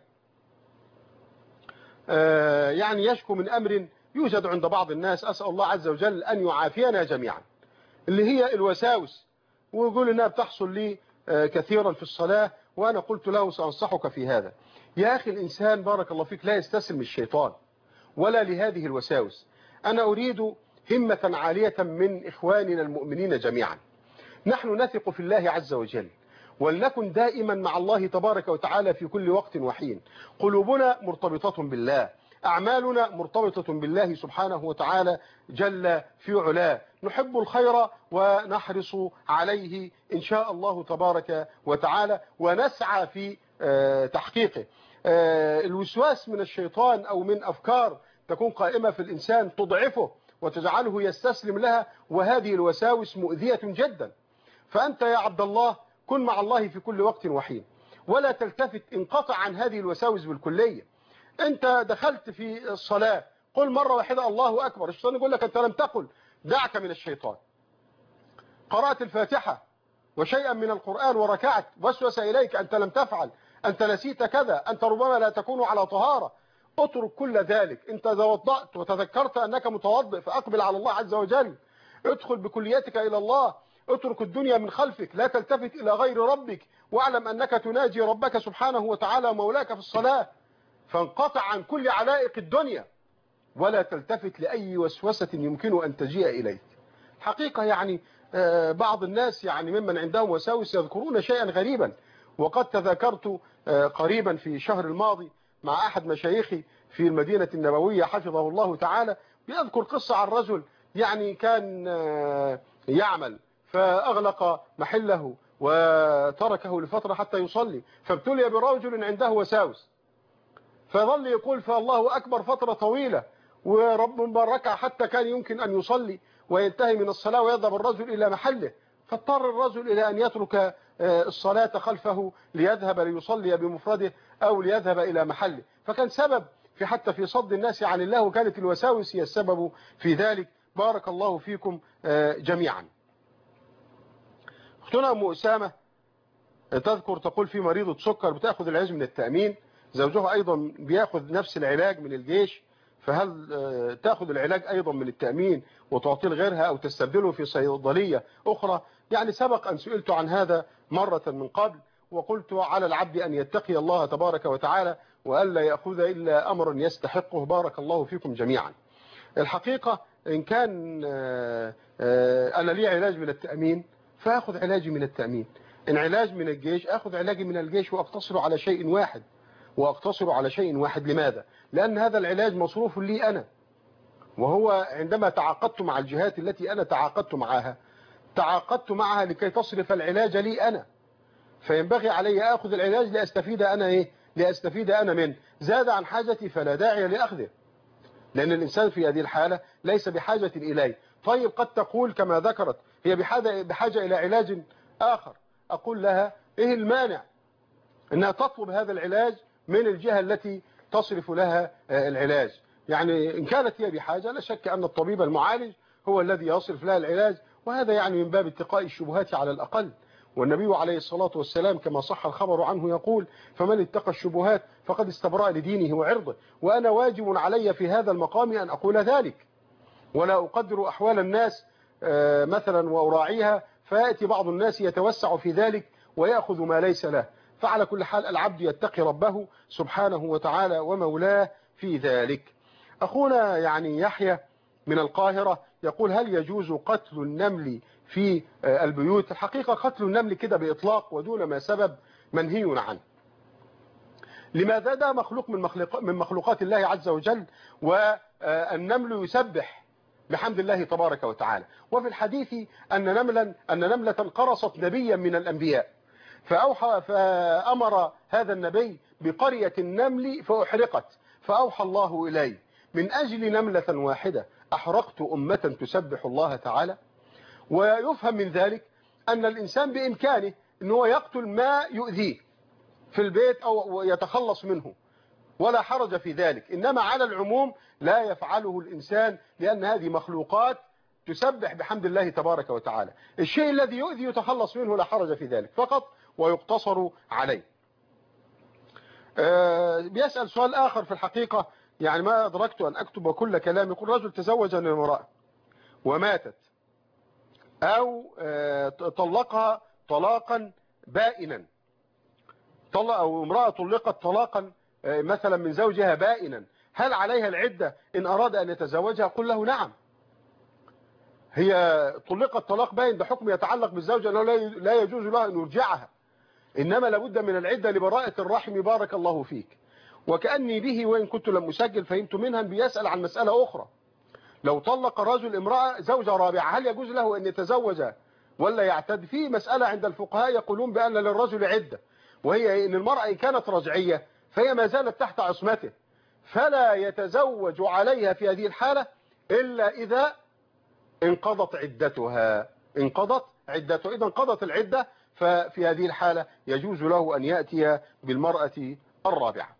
يعني يشكو من أمر يوجد عند بعض الناس، أسأل الله عز وجل أن يعافينا جميعا، اللي هي الوساوس، ويقول إنها بتحصل لي كثيرا في الصلاة، وأنا قلت له سأنصحك في هذا. يا أخي الإنسان بارك الله فيك لا يستسلم الشيطان ولا لهذه الوساوس. أنا أريد همة عالية من إخواننا المؤمنين جميعا. نحن نثق في الله عز وجل، ولنكن دائما مع الله تبارك وتعالى في كل وقت وحين. قلوبنا مرتبطة بالله، أعمالنا مرتبطة بالله سبحانه وتعالى جل في علاه. نحب الخير ونحرص عليه إن شاء الله تبارك وتعالى، ونسعى في تحقيقه. الوسواس من الشيطان أو من أفكار تكون قائمة في الإنسان تضعفه وتجعله يستسلم لها، وهذه الوساوس مؤذية جدا. فأنت يا عبد الله كن مع الله في كل وقت وحين، ولا تلتفت، انقطع عن هذه الوساوس بالكلية. أنت دخلت في الصلاة قل مرة واحدة الله أكبر، الشيطان يقول لك أنت لم تقل، دعك من الشيطان. قرأت الفاتحة وشيئا من القرآن وركعت، وسوس إليك أنت لم تفعل، أنت نسيت كذا، أنت ربما لا تكون على طهارة، اترك كل ذلك. أنت توضأت وتذكرت أنك متوضئ فأقبل على الله عز وجل، ادخل بكليتك إلى الله، اترك الدنيا من خلفك، لا تلتفت إلى غير ربك، واعلم أنك تناجي ربك سبحانه وتعالى ومولاك في الصلاة. فانقطع عن كل علائق الدنيا ولا تلتفت لأي وسوسة يمكن أن تجيء إليك. حقيقة يعني بعض الناس يعني ممن عندهم وساوس يذكرون شيئا غريبا، وقد تذكرت قريبا في الشهر الماضي مع أحد مشايخي في المدينة النبوية حفظه الله تعالى، بيذكر قصة عن رجل يعني كان يعمل فأغلق محله وتركه لفترة حتى يصلي، فابتلي برجل عنده وساوس، فظل يقول فالله أكبر فترة طويلة ورب مباركة حتى كان يمكن أن يصلي وينتهي من الصلاة ويذهب الرجل إلى محله، فاضطر الرجل إلى أن يترك الصلاة خلفه ليذهب ليصلي بمفرده أو ليذهب إلى محله، فكان سبب في حتى في صد الناس عن الله، وكانت الوساوس هي السبب في ذلك. بارك الله فيكم جميعا. أختنا أم أسامة تذكر تقول في مريضة سكر بتأخذ العلاج من التأمين، زوجها أيضا بيأخذ نفس العلاج من الجيش، فهل تأخذ العلاج أيضا من التأمين وتعطيه غيرها أو تستبدله في صيدلية أخرى؟ يعني سبق أن سئلت عن هذا مرة من قبل، وقلت على العبد أن يتقي الله تبارك وتعالى وألا يأخذ إلا أمرا يستحقه. بارك الله فيكم جميعا. الحقيقة إن كان أنا لي علاج من التأمين فأخذ علاجي من التأمين، إن علاج من الجيش أخذ علاجي من الجيش، وأقتصر على شيء واحد وأقتصر على شيء واحد. لماذا؟ لأن هذا العلاج مصروف لي أنا، وهو عندما تعاقدت مع الجهات التي أنا تعاقدت معها تعاقدت معها لكي تصرف العلاج لي أنا، فينبغي علي أخذ العلاج لأستفيد أنا إيه؟ لأستفيد أنا منه. زاد عن حاجتي فلا داعي لأخذه، لأن الإنسان في هذه الحالة ليس بحاجة إليه. طيب قد تقول كما ذكرت هي بحاجة, بحاجة إلى علاج آخر، أقول لها إيه المانع أنها تطلب هذا العلاج من الجهة التي تصرف لها العلاج؟ يعني إن كانت هي بحاجة لا شك أن الطبيب المعالج هو الذي يصرف لها العلاج، وهذا يعني من باب اتقاء الشبهات على الأقل. والنبي عليه الصلاة والسلام كما صح الخبر عنه يقول فمن اتقى الشبهات فقد استبرأ لدينه وعرضه، وأنا واجب علي في هذا المقام أن أقول ذلك، ولا أقدر أحوال الناس مثلا وأراعيها، فيأتي بعض الناس يتوسع في ذلك ويأخذ ما ليس له. فعلى كل حال العبد يتقي ربه سبحانه وتعالى ومولاه في ذلك. أخونا يعني يحيى من القاهرة يقول هل يجوز قتل النمل في البيوت؟ الحقيقة قتل النمل كده بإطلاق ودون ما سبب منهي عنه. لماذا؟ ده مخلوق من مخلوق من مخلوقات الله عز وجل، والنمل يسبح بحمد الله تبارك وتعالى. وفي الحديث أن نملا أن نملة قرصت نبيا من الأنبياء، فأوحى فأمر هذا النبي بقرية النمل فأحرقت، فأوحى الله إليه من أجل نملة واحدة أحرقت أمة تسبح الله تعالى. ويفهم من ذلك أن الإنسان بإمكانه أنه يقتل ما يؤذيه في البيت أو يتخلص منه، ولا حرج في ذلك، إنما على العموم لا يفعله الإنسان، لأن هذه مخلوقات تسبح بحمد الله تبارك وتعالى. الشيء الذي يؤذي يتخلص منه، لا حرج في ذلك فقط ويقتصر عليه. أه بيسأل سؤال آخر في الحقيقة، يعني ما أدركت أن أكتب كل كلام. يقول رجل تزوج من امرأة وماتت أو أه طلقها طلاقا بائنا، طلق أو امرأة طلقت طلاقا أه مثلا من زوجها بائنا، هل عليها العدة إن أراد أن يتزوجها؟ قل له نعم، هي طلقت طلاق بائن، ده حكم يتعلق بالزوجة أنه لا يجوز لها أن يرجعها، إنما لابد من العدة لبراءة الرحم. بارك الله فيك. وكأني به وإن كنت لم أسجل فهمت منها بيسأل عن مسألة أخرى. لو طلق رجل امرأة زوجة رابعة هل يجوز له أن يتزوج ولا يعتد؟ في مسألة عند الفقهاء يقولون بأن للرجل عدة، وهي أن المرأة إن كانت رجعية فهي ما زالت تحت عصمته، فلا يتزوج عليها في هذه الحالة إلا إذا انقضت عدتها. انقضت عدتها إذا انقضت العدة ففي هذه الحالة يجوز له أن يأتي بالمرأة الرابعة.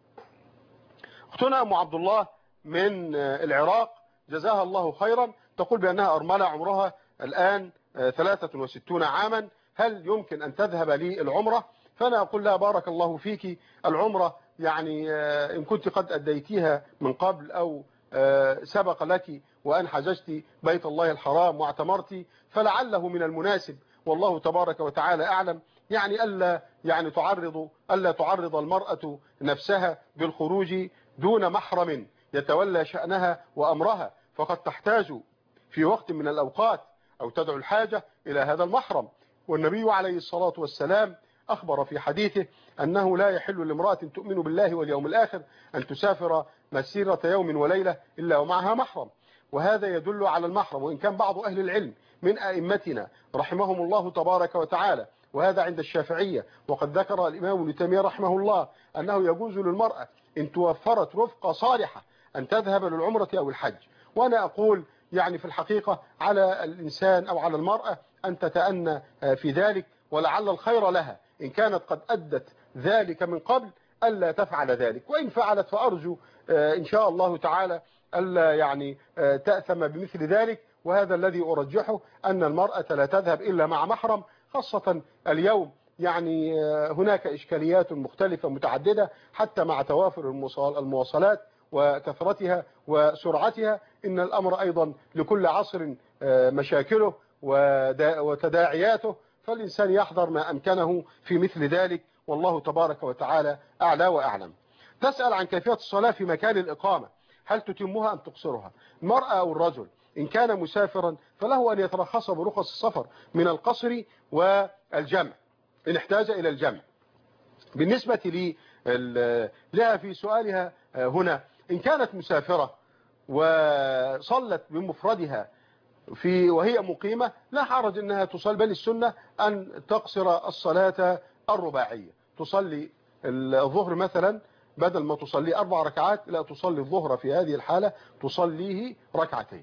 أختنا أم عبد الله من العراق جزاها الله خيرا تقول بأنها أرملة عمرها الآن ثلاثة وستين عاما، هل يمكن أن تذهب للعمرة؟ فأنا أقول لها بارك الله فيك، العمرة يعني إن كنت قد أديتيها من قبل أو سبق لك وأن حججت بيت الله الحرام واعتمرت، فلعله من المناسب والله تبارك وتعالى أعلم يعني ألا يعني تعرض ألا تعرض المرأة نفسها بالخروج دون محرم يتولى شأنها وأمرها، فقد تحتاج في وقت من الأوقات أو تدعو الحاجة إلى هذا المحرم. والنبي عليه الصلاة والسلام أخبر في حديثه أنه لا يحل لامرأة تؤمن بالله واليوم الآخر أن تسافر مسيرة يوم وليلة إلا ومعها محرم، وهذا يدل على المحرم. وإن كان بعض أهل العلم من أئمتنا رحمهم الله تبارك وتعالى، وهذا عند الشافعية، وقد ذكر الإمام ابن تيمية رحمه الله أنه يجوز للمرأة إن توفرت رفقة صالحة أن تذهب للعمرة أو الحج. وأنا أقول يعني في الحقيقة على الإنسان أو على المرأة أن تتأنى في ذلك، ولعل الخير لها إن كانت قد أدت ذلك من قبل ألا تفعل ذلك، وإن فعلت فأرجو إن شاء الله تعالى ألا يعني تأثم بمثل ذلك. وهذا الذي أرجحه أن المرأة لا تذهب إلا مع محرم، خاصة اليوم يعني هناك إشكاليات مختلفة متعددة حتى مع توافر المواصلات وكثرتها وسرعتها، إن الأمر أيضا لكل عصر مشاكله وتداعياته، فالإنسان يحضر ما أمكنه في مثل ذلك، والله تبارك وتعالى أعلى وأعلم. تسأل عن كيفية الصلاة في مكان الإقامة، هل تتمها أم تقصرها؟ المرأة أو الرجل إن كان مسافرا فله أن يترخص برخص السفر من القصر والجمع إن احتاج إلى الجمع. بالنسبة لي لها في سؤالها هنا، إن كانت مسافرة وصلت بمفردها في وهي مقيمة لا حرج أنها تصلي، بل السنة أن تقصر الصلاة الرباعية، تصلي الظهر مثلا بدل ما تصلي أربع ركعات لا تصلي الظهر في هذه الحالة تصليه ركعتين.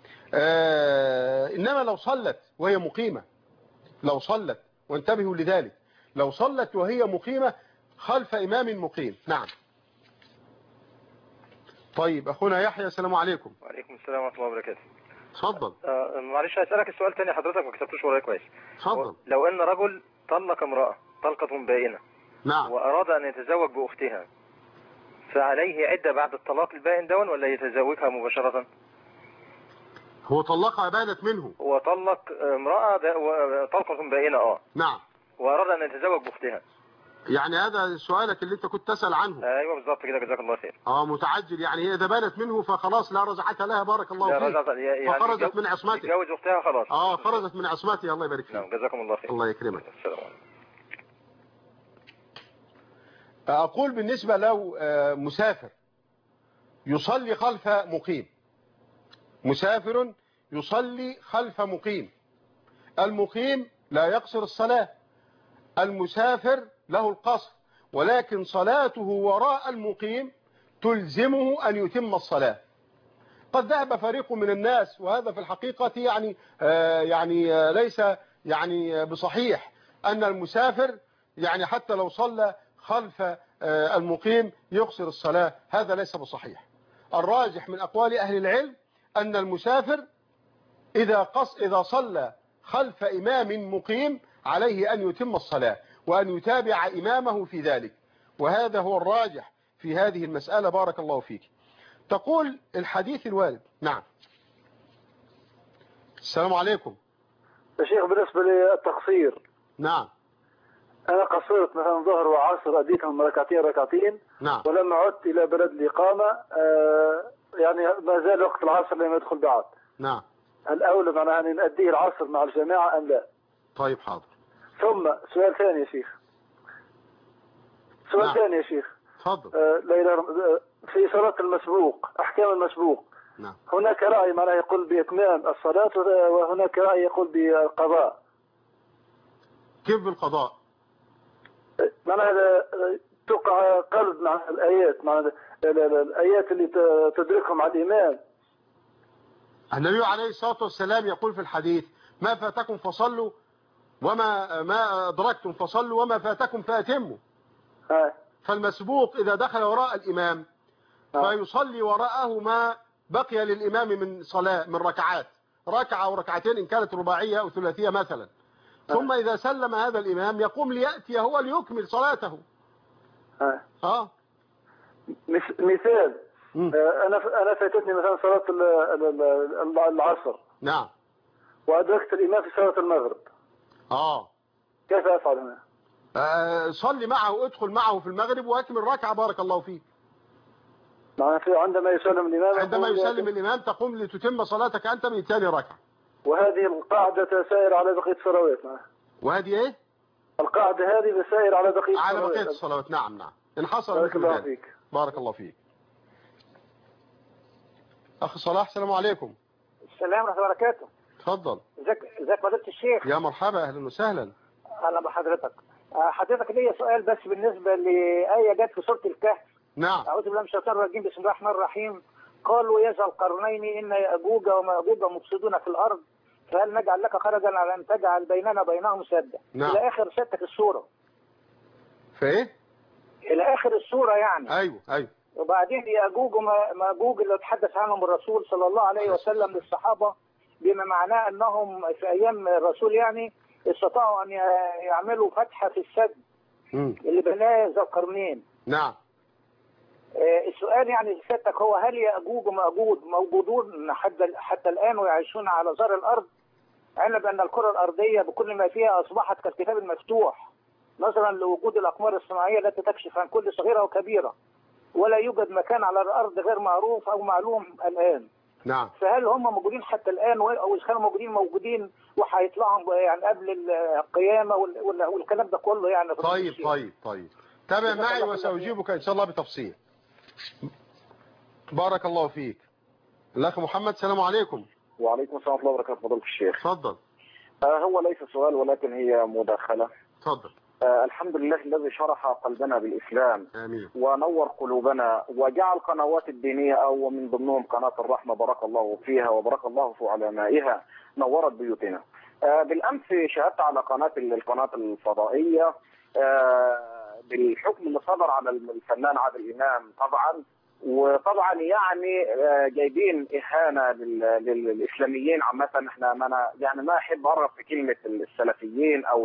آه إنما لو صلت وهي مقيمة، لو صلت وانتبهوا لذلك، لو صلت وهي مقيمة خلف إمام مقيم. نعم. طيب أخونا يحيى السلام عليكم. وعليكم السلام ورحمة الله وبركاته. اتفضل. آه معلش هسألك السؤال تاني، حضرتك ما كتبتوش ورايا كويس. اتفضل. لو ان رجل طلق امرأة طلقة بائنة، نعم، واراد ان يتزوج باختها، فعليه عدة بعد الطلاق البائن دون ولا يتزوجها مباشرة؟ هو طلقها بانت منه، هو طلق امرأة طلقة بائنة اه نعم، واراد ان يتزوج باختها، يعني هذا سؤالك اللي انت كنت تسأل عنه. ايوه بالظبط كده، جزاك الله خير. اه متعجل، يعني هي اذا بانت منه فخلاص لا رجعتها لها، بارك الله فيك، يعني فخرجت من عصمته، تتجوز اختها خلاص. اه خرجت من عصمته، الله يبارك فيك. نعم جزاكم الله خير. الله يكرمك. السلام عليكم. اقول بالنسبة لو مسافر يصلي خلف مقيم، مسافر يصلي خلف مقيم، المقيم لا يقصر الصلاة، المسافر له القصر، ولكن صلاته وراء المقيم تلزمه أن يتم الصلاة. قد ذهب فريق من الناس، وهذا في الحقيقة يعني آه يعني آه ليس يعني بصحيح، أن المسافر يعني حتى لو صلى خلف آه المقيم يقصر الصلاة، هذا ليس بصحيح. الراجح من أقوال أهل العلم أن المسافر إذا قص إذا صلى خلف إمام مقيم عليه أن يتم الصلاة وأن يتابع إمامه في ذلك، وهذا هو الراجح في هذه المسألة. بارك الله فيك. تقول الحديث الوارد. نعم. السلام عليكم يا شيخ. بالنسبة للتقصير، نعم، أنا قصرت مثلا ظهر وعصر أديتهم ركعتين ركعتين. نعم. ولما عدت إلى بلد الإقامة آه يعني ما زال وقت العصر لم يدخل بعد. نعم. الأولى معناها أن نأديه العصر مع الجماعة أم لا؟ طيب حاضر. ثم سؤال ثاني يا شيخ. سؤال نعم. ثاني يا شيخ. تفضل. آه لا إله في صلاة المسبوق، أحكام المسبوق. نعم. هناك رأي معناه يقول بإتمام الصلاة، وهناك رأي يقول بالقضاء. كيف بالقضاء؟ معناها تقع قلب مع الآيات، مع الآيات اللي تدركهم على الإمام. النبي عليه الصلاة والسلام يقول في الحديث: ما فاتكم فصلوا وما ما أدركتم فصلوا وما فاتكم فأتموا. آه. فالمسبوق إذا دخل وراء الإمام آه. فيصلي وراءه ما بقي للإمام من صلاة من ركعات، ركعة أو ركعتين إن كانت رباعية أو ثلاثية مثلا. آه. ثم إذا سلم هذا الإمام يقوم ليأتي هو ليكمل صلاته. آه. آه. مثال آه أنا أنا فاتتني مثلا صلاة العصر. نعم. وأدركت الإمام في صلاة المغرب. آه. كيف أفعل هنا؟ آه صلي معه، ادخل معه في المغرب وأكمل ركعة. بارك الله فيك. عندما يسلم الإمام عندما يسلم الإمام تقوم لتتم صلاتك أنت من ثاني ركعة. وهذه القاعدة تسائر على بقية الصلوات. وهذه إيه؟ القاعدة هذه تسائر على بقية الصلوات. على بقية الصلوات. نعم نعم. إن حصل بارك الله ذلك. فيك. بارك الله فيك. أخي صلاح السلام عليكم. السلام ورحمة الله وبركاته. تفضل. ازيك ازيك فضيلة الشيخ؟ يا مرحبا، أهلا وسهلا. أهلا بحضرتك. حضرتك ليا سؤال بس بالنسبة لآية جت في سورة الكهف. نعم. أعوذ بالله من الشيطان الرجيم، بسم الله الرحمن الرحيم. قالوا يا ذا القرنين إن يأجوج ومأجوج مفسدون في الأرض فهل نجعل لك خرجا على أن تجعل بيننا وبينهم سدا. نعم. إلى آخر سدة السورة. في إيه؟ إلى آخر السورة يعني. أيوه أيوه. وبعدين يأجوج ومأجوج اللي تحدث عنهم الرسول صلى الله عليه وسلم للصحابة، بما معناه أنهم في أيام الرسول يعني استطاعوا أن يعملوا فتحة في السد اللي بناه ذا القرنين. نعم. السؤال يعني سيادتك هو هل يأجوج ومأجوج موجودون حتى حتى الآن ويعيشون على ظهر الأرض؟ علما بأن الكرة الأرضية بكل ما فيها أصبحت كالكتاب المفتوح، نظرا لوجود الأقمار الصناعية التي تكشف عن كل صغيرة وكبيرة، ولا يوجد مكان على الأرض غير معروف أو معلوم الآن. نعم. فهل هم موجودين حتى الآن، أو إذا كانوا موجودين موجودين وهيطلعوا يعني قبل القيامة والكلام ده كله يعني؟ طيب طيب طيب تابع معي وسأجيبك إن شاء الله بتفصيل. بارك الله فيك. الأخ محمد السلام عليكم. وعليكم السلام ورحمة الله وبركاته. فضيلة الشيخ. تفضل. آه هو ليس سؤال ولكن هي مداخلة. تفضل. آه الحمد لله الذي شرح قلبنا بالإسلام. آمين. ونور قلوبنا وجعل قنوات الدينية أو من ضمنهم قناة الرحمة بارك الله فيها وبارك الله في علمائها نورت بيوتنا. آه بالأمس شاهدت على قناة القناة الفضائية آه بالحكم اللي صدر على الفنان عادل إمام طبعا، وطبعا يعني جايبين إهانة للإسلاميين عامة. احنا ما أنا يعني ما أحب أعرف في كلمة السلفيين أو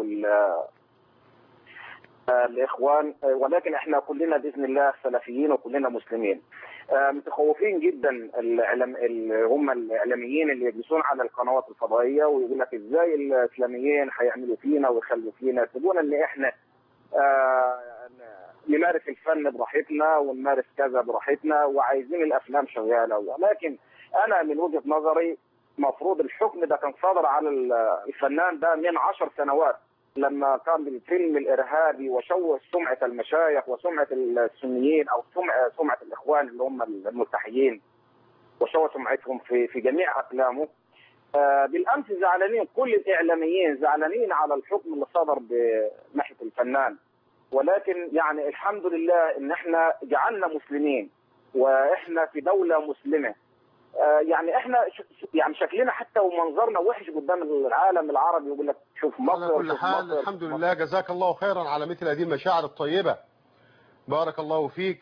الإخوان، ولكن احنا كلنا بإذن الله سلفيين وكلنا مسلمين. متخوفين جدا الإعلام اللي هم الإعلاميين اللي يجلسون على القنوات الفضائية ويقول لك إزاي الإسلاميين هيعملوا فينا ويخلوا فينا، يقولون إن احنا نمارس الفن براحتنا ونمارس كذا براحتنا وعايزين الافلام شغاله، ولكن انا من وجهه نظري مفروض الحكم ده كان صادر على الفنان ده من عشر سنوات لما كان بالفيلم الارهابي وشوه سمعه المشايخ وسمعه السنيين او سمعه سمعه الاخوان اللي هم الملتحيين وشوه سمعتهم في في جميع افلامه. آه بالامس زعلانين كل الاعلاميين زعلانين على الحكم اللي صدر بناحيه الفنان، ولكن يعني الحمد لله ان احنا جعلنا مسلمين واحنا في دوله مسلمه. آه يعني احنا يعني شكلنا حتى ومنظرنا وحش قدام العالم العربي، يقول لك شوف مصر. على كل حال مصر الحمد مصر. لله، جزاك الله خيرا على مثل هذه المشاعر الطيبة، بارك الله فيك.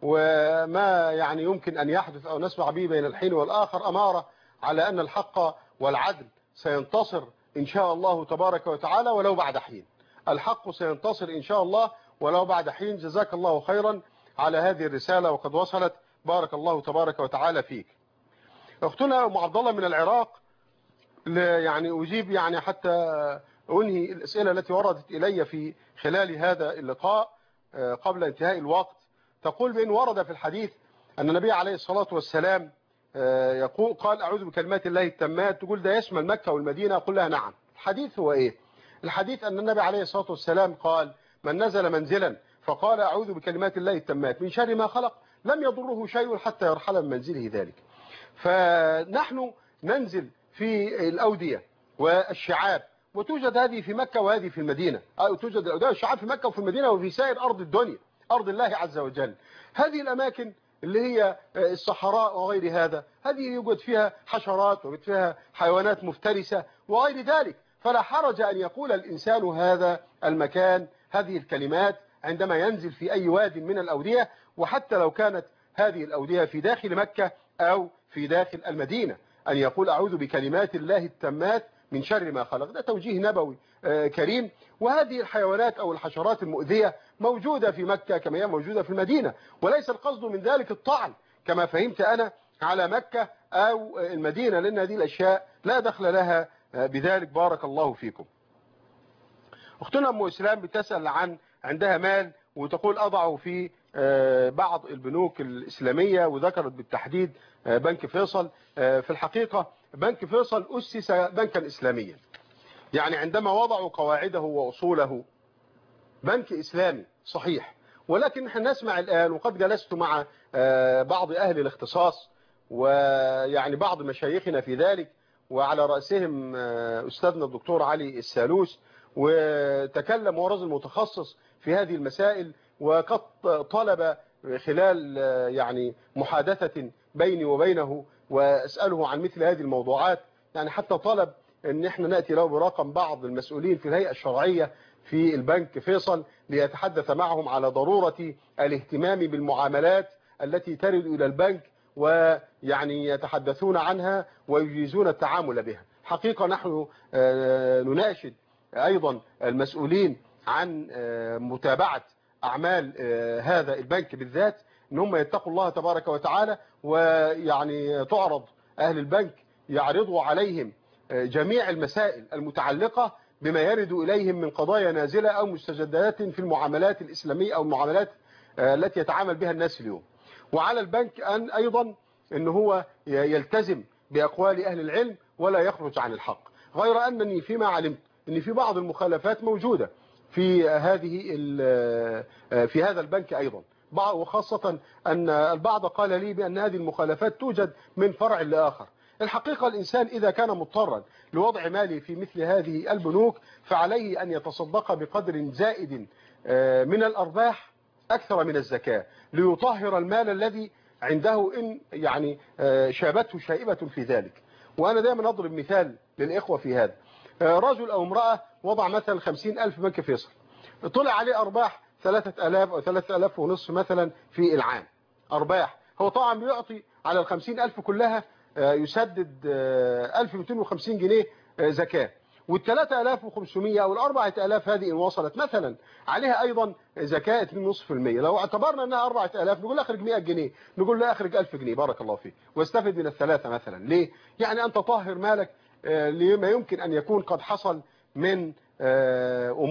وما يعني يمكن أن يحدث أو نسمع به بين الحين والآخر أمارة على أن الحق والعدل سينتصر إن شاء الله تبارك وتعالى ولو بعد حين. الحق سينتصر إن شاء الله ولو بعد حين. جزاك الله خيرا على هذه الرسالة وقد وصلت، بارك الله تبارك وتعالى فيك. أختنا أم عبد الله من العراق، يعني أجيب يعني حتى أنهي الأسئلة التي وردت إلي في خلال هذا اللقاء قبل انتهاء الوقت. تقول بأن ورد في الحديث أن النبي عليه الصلاة والسلام يقول قال أعوذ بكلمات الله التامات. تقول ده يشمل مكة والمدينة؟ أقول لها نعم. الحديث هو إيه؟ الحديث أن النبي عليه الصلاة والسلام قال من نزل منزلا فقال أعوذ بكلمات الله التامات من شر ما خلق لم يضره شيء حتى يرحل من منزله ذلك. فنحن ننزل في الأودية والشعاب، وتوجد هذه في مكة وهذه في المدينة، أو توجد الأودية والشعاب في مكة وفي المدينة وفي سائر أرض الدنيا، أرض الله عز وجل. هذه الأماكن اللي هي الصحراء وغير هذا، هذه يوجد فيها حشرات ويوجد فيها حيوانات مفترسة وغير ذلك، فلا حرج أن يقول الإنسان هذا المكان هذه الكلمات عندما ينزل في أي واد من الأودية، وحتى لو كانت هذه الأودية في داخل مكة أو في داخل المدينة، أن يقول أعوذ بكلمات الله التامات من شر ما خلق. ده توجيه نبوي كريم. وهذه الحيوانات أو الحشرات المؤذية موجودة في مكة كما هي موجودة في المدينة، وليس القصد من ذلك الطعن كما فهمت أنا على مكة أو المدينة، لأن هذه الأشياء لا دخل لها بذلك. بارك الله فيكم. أختنا أم إسلام بتسأل عن عندها مال وتقول أضعه في بعض البنوك الإسلامية، وذكرت بالتحديد بنك فيصل. في الحقيقة بنك فيصل أسس بنكا إسلاميا، يعني عندما وضعوا قواعده وأصوله بنك إسلامي صحيح، ولكن نحن نسمع الآن، وقد جلست مع بعض أهل الاختصاص ويعني بعض مشايخنا في ذلك، وعلى رأسهم أستاذنا الدكتور علي السالوس، وتكلم ورجل متخصص في هذه المسائل، وقد طلب خلال يعني محادثة بيني وبينه وأسأله عن مثل هذه الموضوعات، يعني حتى طلب أن احنا نأتي له برقم بعض المسؤولين في الهيئة الشرعية في البنك فيصل ليتحدث معهم على ضرورة الاهتمام بالمعاملات التي ترد إلى البنك، ويعني يتحدثون عنها ويجيزون التعامل بها. حقيقة نحن نناشد أيضا المسؤولين عن متابعة أعمال هذا البنك بالذات ان هم يتقوا الله تبارك وتعالى، ويعني تعرض أهل البنك يعرضوا عليهم جميع المسائل المتعلقة بما يرد إليهم من قضايا نازلة أو مستجدات في المعاملات الإسلامية أو المعاملات التي يتعامل بها الناس اليوم. وعلى البنك أن أيضا أن هو يلتزم بأقوال أهل العلم ولا يخرج عن الحق، غير أنني فيما علمت أن في بعض المخالفات موجودة في هذه في هذا البنك أيضا، وخاصة أن البعض قال لي بأن هذه المخالفات توجد من فرع لآخر. الحقيقة الإنسان إذا كان مضطرا لوضع ماله في مثل هذه البنوك فعليه أن يتصدق بقدر زائد من الأرباح أكثر من الزكاة ليطهر المال الذي عنده إن يعني شابته شائبة في ذلك. وأنا دائما أضرب مثال للإخوة في هذا، رجل أو امرأة وضع مثلا خمسين ألف بنك فيصل، طلع عليه أرباح ثلاثة آلاف أو ثلاثة آلاف ونصف مثلا في العام أرباح. هو طبعا بيعطي على الخمسين ألف كلها يسدد ألف ومئتين وخمسين جنيه زكاة، والثلاثة آلاف وخمسمائة أو الأربعة آلاف هذه إن وصلت مثلا عليها أيضا زكاة اثنين فاصلة خمسة بالمئة. لو اعتبرنا أنها أربعة آلاف نقول أخرج مئة جنيه، نقول لا أخرج ألف جنيه بارك الله فيه واستفد من الثلاثة مثلا. ليه؟ يعني أن تطهر مالك لما يمكن أن يكون قد حصل من أمور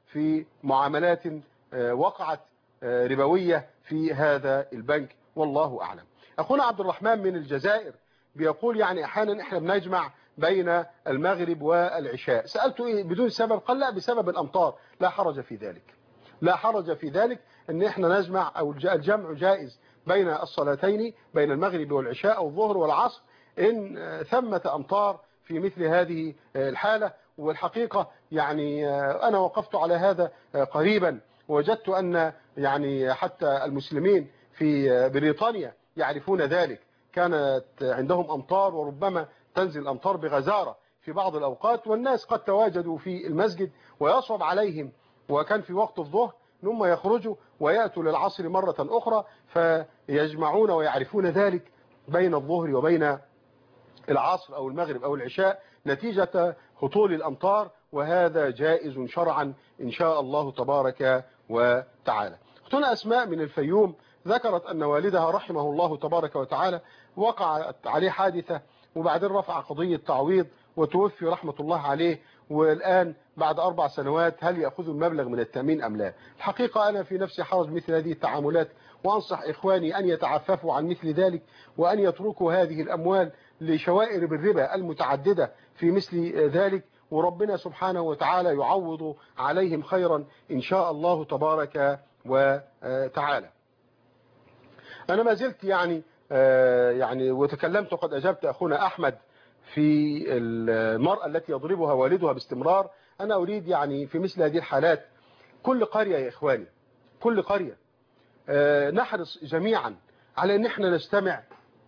في معاملات وقعت ربوية في هذا البنك، والله أعلم. أخونا عبد الرحمن من الجزائر بيقول يعني أحيانا إحنا بنجمع بين المغرب والعشاء، سألته إيه بدون سبب؟ قال لا بسبب الأمطار. لا حرج في ذلك، لا حرج في ذلك ان احنا نجمع، او الجمع جائز بين الصلاتين، بين المغرب والعشاء او الظهر والعصر ان ثمة امطار في مثل هذه الحالة. والحقيقة يعني انا وقفت على هذا قريبا، وجدت ان يعني حتى المسلمين في بريطانيا يعرفون ذلك، كانت عندهم امطار وربما تنزل الامطار بغزارة في بعض الاوقات، والناس قد تواجدوا في المسجد ويصعب عليهم، وكان في وقت الظهر ثم يخرجوا ويأتوا للعصر مرة أخرى، فيجمعون ويعرفون ذلك بين الظهر وبين العصر أو المغرب أو العشاء نتيجة هطول الأمطار، وهذا جائز شرعا إن شاء الله تبارك وتعالى. أختنا أسماء من الفيوم ذكرت أن والدها رحمه الله تبارك وتعالى وقعت عليه حادثة، وبعدين رفع قضية تعويض وتوفي رحمة الله عليه، والآن بعد أربع سنوات هل يأخذ المبلغ من التأمين أم لا؟ الحقيقة أنا في نفسي حرج مثل هذه التعاملات، وأنصح إخواني أن يتعففوا عن مثل ذلك، وأن يتركوا هذه الأموال لشوائر بالربا المتعددة في مثل ذلك، وربنا سبحانه وتعالى يعوض عليهم خيرا إن شاء الله تبارك وتعالى. أنا ما زلت يعني يعني وتكلمت وقد أجبت أخونا أحمد في المرأة التي يضربها والدها باستمرار. أنا أريد يعني في مثل هذه الحالات كل قرية يا إخواني، كل قرية نحرص جميعا على أن احنا نجتمع،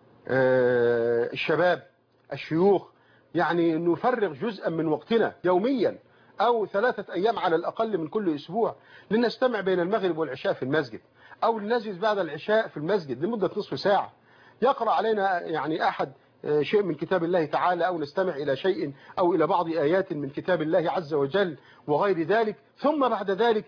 الشباب الشيوخ، يعني نفرغ جزءا من وقتنا يوميا أو ثلاثة أيام على الأقل من كل أسبوع لنجتمع بين المغرب والعشاء في المسجد، أو لنجلس بعد العشاء في المسجد لمدة نصف ساعة يقرأ علينا يعني أحد شيء من كتاب الله تعالى، أو نستمع إلى شيء أو إلى بعض آيات من كتاب الله عز وجل وغير ذلك، ثم بعد ذلك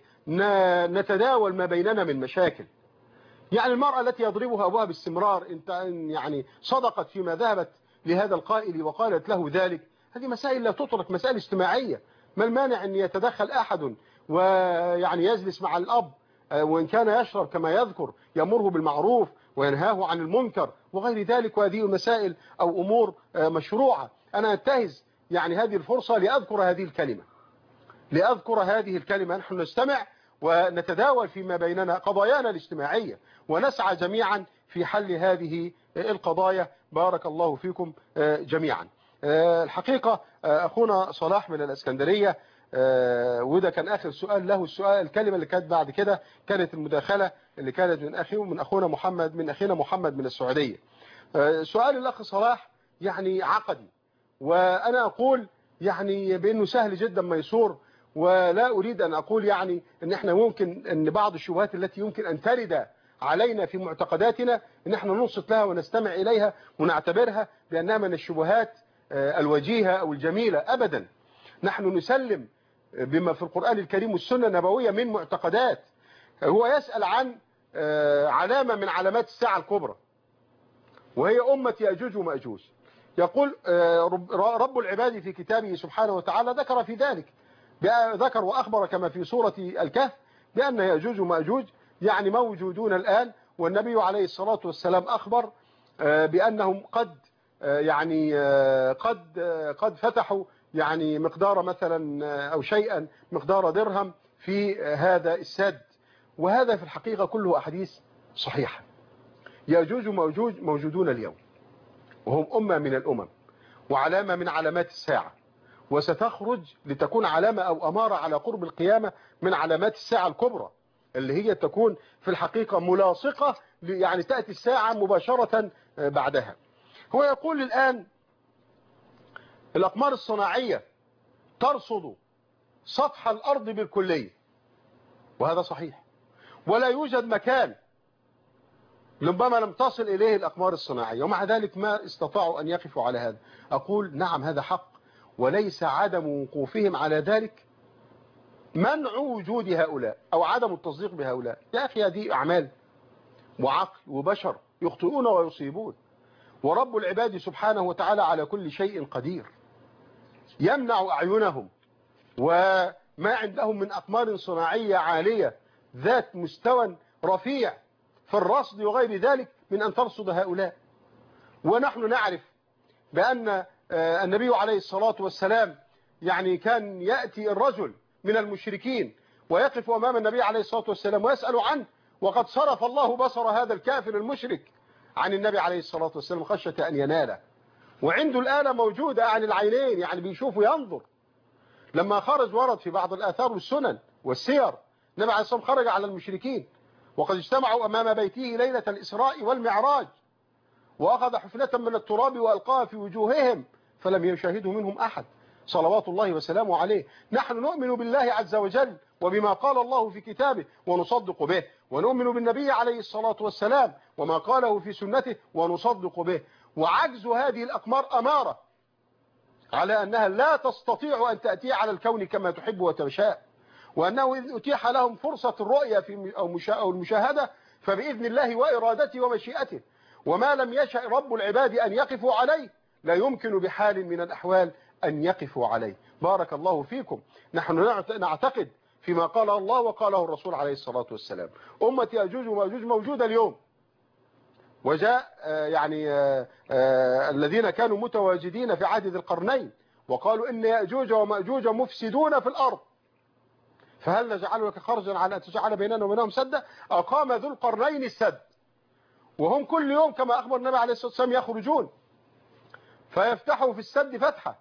نتداول ما بيننا من مشاكل. يعني المرأة التي يضربها أبوها باستمرار انت يعني صدقت فيما ذهبت لهذا القائل وقالت له ذلك، هذه مسائل لا تترك، مسائل اجتماعية. ما المانع أن يتدخل أحد ويعني يجلس مع الأب، وإن كان يشرب كما يذكر يأمره بالمعروف وينهاه عن المنكر وغير ذلك، وهذه مسائل أو أمور مشروعة. أنا أنتهز يعني هذه الفرصة لأذكر هذه الكلمة لأذكر هذه الكلمة نحن نستمع ونتداول فيما بيننا قضايانا الاجتماعية، ونسعى جميعا في حل هذه القضايا. بارك الله فيكم جميعا. الحقيقة أخونا صلاح من الإسكندرية، وده كان آخر سؤال له، السؤال الكلمة اللي كانت بعد كده كانت المداخلة اللي كانت من أخيه من أخونا محمد من أخينا محمد من السعودية. سؤال الأخ صلاح يعني عقدي، وأنا أقول يعني بأنه سهل جدا ميسور، ولا أريد أن أقول يعني أن احنا ممكن أن بعض الشبهات التي يمكن أن ترد علينا في معتقداتنا أن احنا ننصت لها ونستمع إليها ونعتبرها بأنها من الشبهات الوجيهة أو الجميلة. أبدا، نحن نسلم بما في القرآن الكريم والسنة النبوية من معتقدات. هو يسأل عن علامة من علامات الساعة الكبرى، وهي أمة يأجوج ومأجوج. يقول رب العباد في كتابه سبحانه وتعالى ذكر في ذلك، ذكر وأخبر كما في سورة الكهف بأن يأجوج ومأجوج يعني موجودون الآن، والنبي عليه الصلاة والسلام أخبر بأنهم قد يعني قد قد فتحوا يعني مقدار مثلا أو شيئا مقدار درهم في هذا السد، وهذا في الحقيقة كله أحاديث صحيحة. يأجوج ومأجوج موجودون اليوم، وهم أمة من الأمم وعلامة من علامات الساعة، وستخرج لتكون علامة أو أمارة على قرب القيامة من علامات الساعة الكبرى، اللي هي تكون في الحقيقة ملاصقة، يعني تأتي الساعة مباشرة بعدها. هو يقول الآن الأقمار الصناعية ترصد سطح الأرض بالكلية، وهذا صحيح، ولا يوجد مكان ربما لم تصل إليه الأقمار الصناعية، ومع ذلك ما استطاعوا أن يقفوا على هذا. أقول نعم هذا حق، وليس عدم وقوفهم على ذلك منع وجود هؤلاء أو عدم التصديق بهؤلاء. يا أخي هذه أعمال وعقل وبشر يخطئون ويصيبون، ورب العباد سبحانه وتعالى على كل شيء قدير، يمنع أعينهم وما ما عندهم من أقمار صناعية عالية ذات مستوى رفيع في الرصد وغير ذلك من أن ترصد هؤلاء. ونحن نعرف بأن النبي عليه الصلاة والسلام يعني كان يأتي الرجل من المشركين ويقف أمام النبي عليه الصلاة والسلام ويسأل عنه، وقد صرف الله بصر هذا الكافر المشرك عن النبي عليه الصلاة والسلام خشية أن يناله، وعنده الآلة موجودة عن العينين، يعني بيشوف وينظر. لما خرج ورد في بعض الآثار والسنن والسير النبي عليه الصلاة والسلام خرج على المشركين وقد اجتمعوا أمام بيته ليلة الإسراء والمعراج، وأخذ حفنة من التراب وألقاها في وجوههم فلم يشاهده منهم أحد صلوات الله وسلامه عليه. نحن نؤمن بالله عز وجل وبما قال الله في كتابه ونصدق به، ونؤمن بالنبي عليه الصلاة والسلام وما قاله في سنته ونصدق به. وعجز هذه الأقمار أمارة على أنها لا تستطيع أن تأتي على الكون كما تحب وتشاء، وأنه إذ أتيح لهم فرصة الرؤية في أو المشاهدة فبإذن الله وإرادته ومشيئته، وما لم يشأ رب العباد أن يقفوا عليه لا يمكن بحال من الأحوال أن يقفوا عليه. بارك الله فيكم. نحن نعتقد فيما قال الله وقاله الرسول عليه الصلاة والسلام. أمة يأجوج ومأجوج موجودة اليوم، وجاء يعني الذين كانوا متواجدين في عهد ذي القرنين وقالوا إن يأجوج ومأجوج مفسدون في الأرض فهل نجعل لك خرجا على أن تجعل بيننا وبينهم سدا؟ أقام ذو القرنين السد، وهم كل يوم كما أخبر النبي عليه الصلاة والسلام يخرجون فيفتحوا في السد فتحة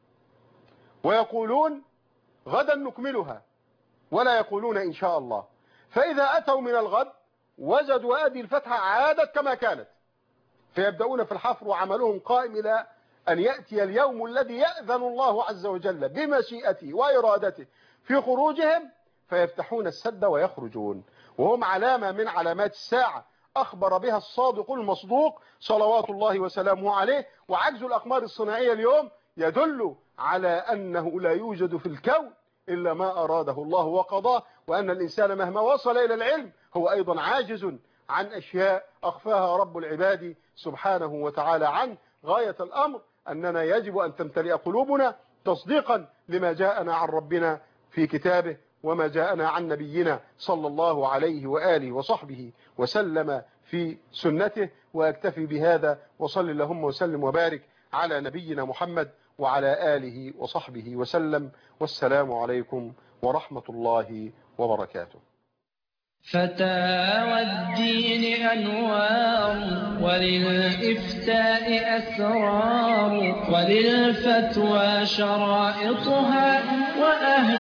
ويقولون غدا نكملها ولا يقولون إن شاء الله، فإذا أتوا من الغد وجدوا هذه الفتحة عادت كما كانت فيبدأون في الحفر وعملهم قائم إلى أن يأتي اليوم الذي يأذن الله عز وجل بمشيئته وإرادته في خروجهم فيفتحون السد ويخرجون، وهم علامة من علامات الساعة أخبر بها الصادق المصدوق صلوات الله وسلامه عليه. وعجز الأقمار الصناعية اليوم يدل على أنه لا يوجد في الكون إلا ما أراده الله وقضاه، وأن الإنسان مهما وصل إلى العلم هو أيضا عاجز عن أشياء أخفاها رب العباد سبحانه وتعالى عنه. غاية الأمر أننا يجب أن تمتلئ قلوبنا تصديقا لما جاءنا عن ربنا في كتابه وما جاءنا عن نبينا صلى الله عليه وآله وصحبه وسلم في سنته. وأكتفي بهذا، وصل اللهم وسلم وبارك على نبينا محمد وعلى آله وصحبه وسلم، والسلام عليكم ورحمة الله وبركاته. فتاوى الدين أنوار وللإفتاء أسرار وللفتوى شرائطها وأهل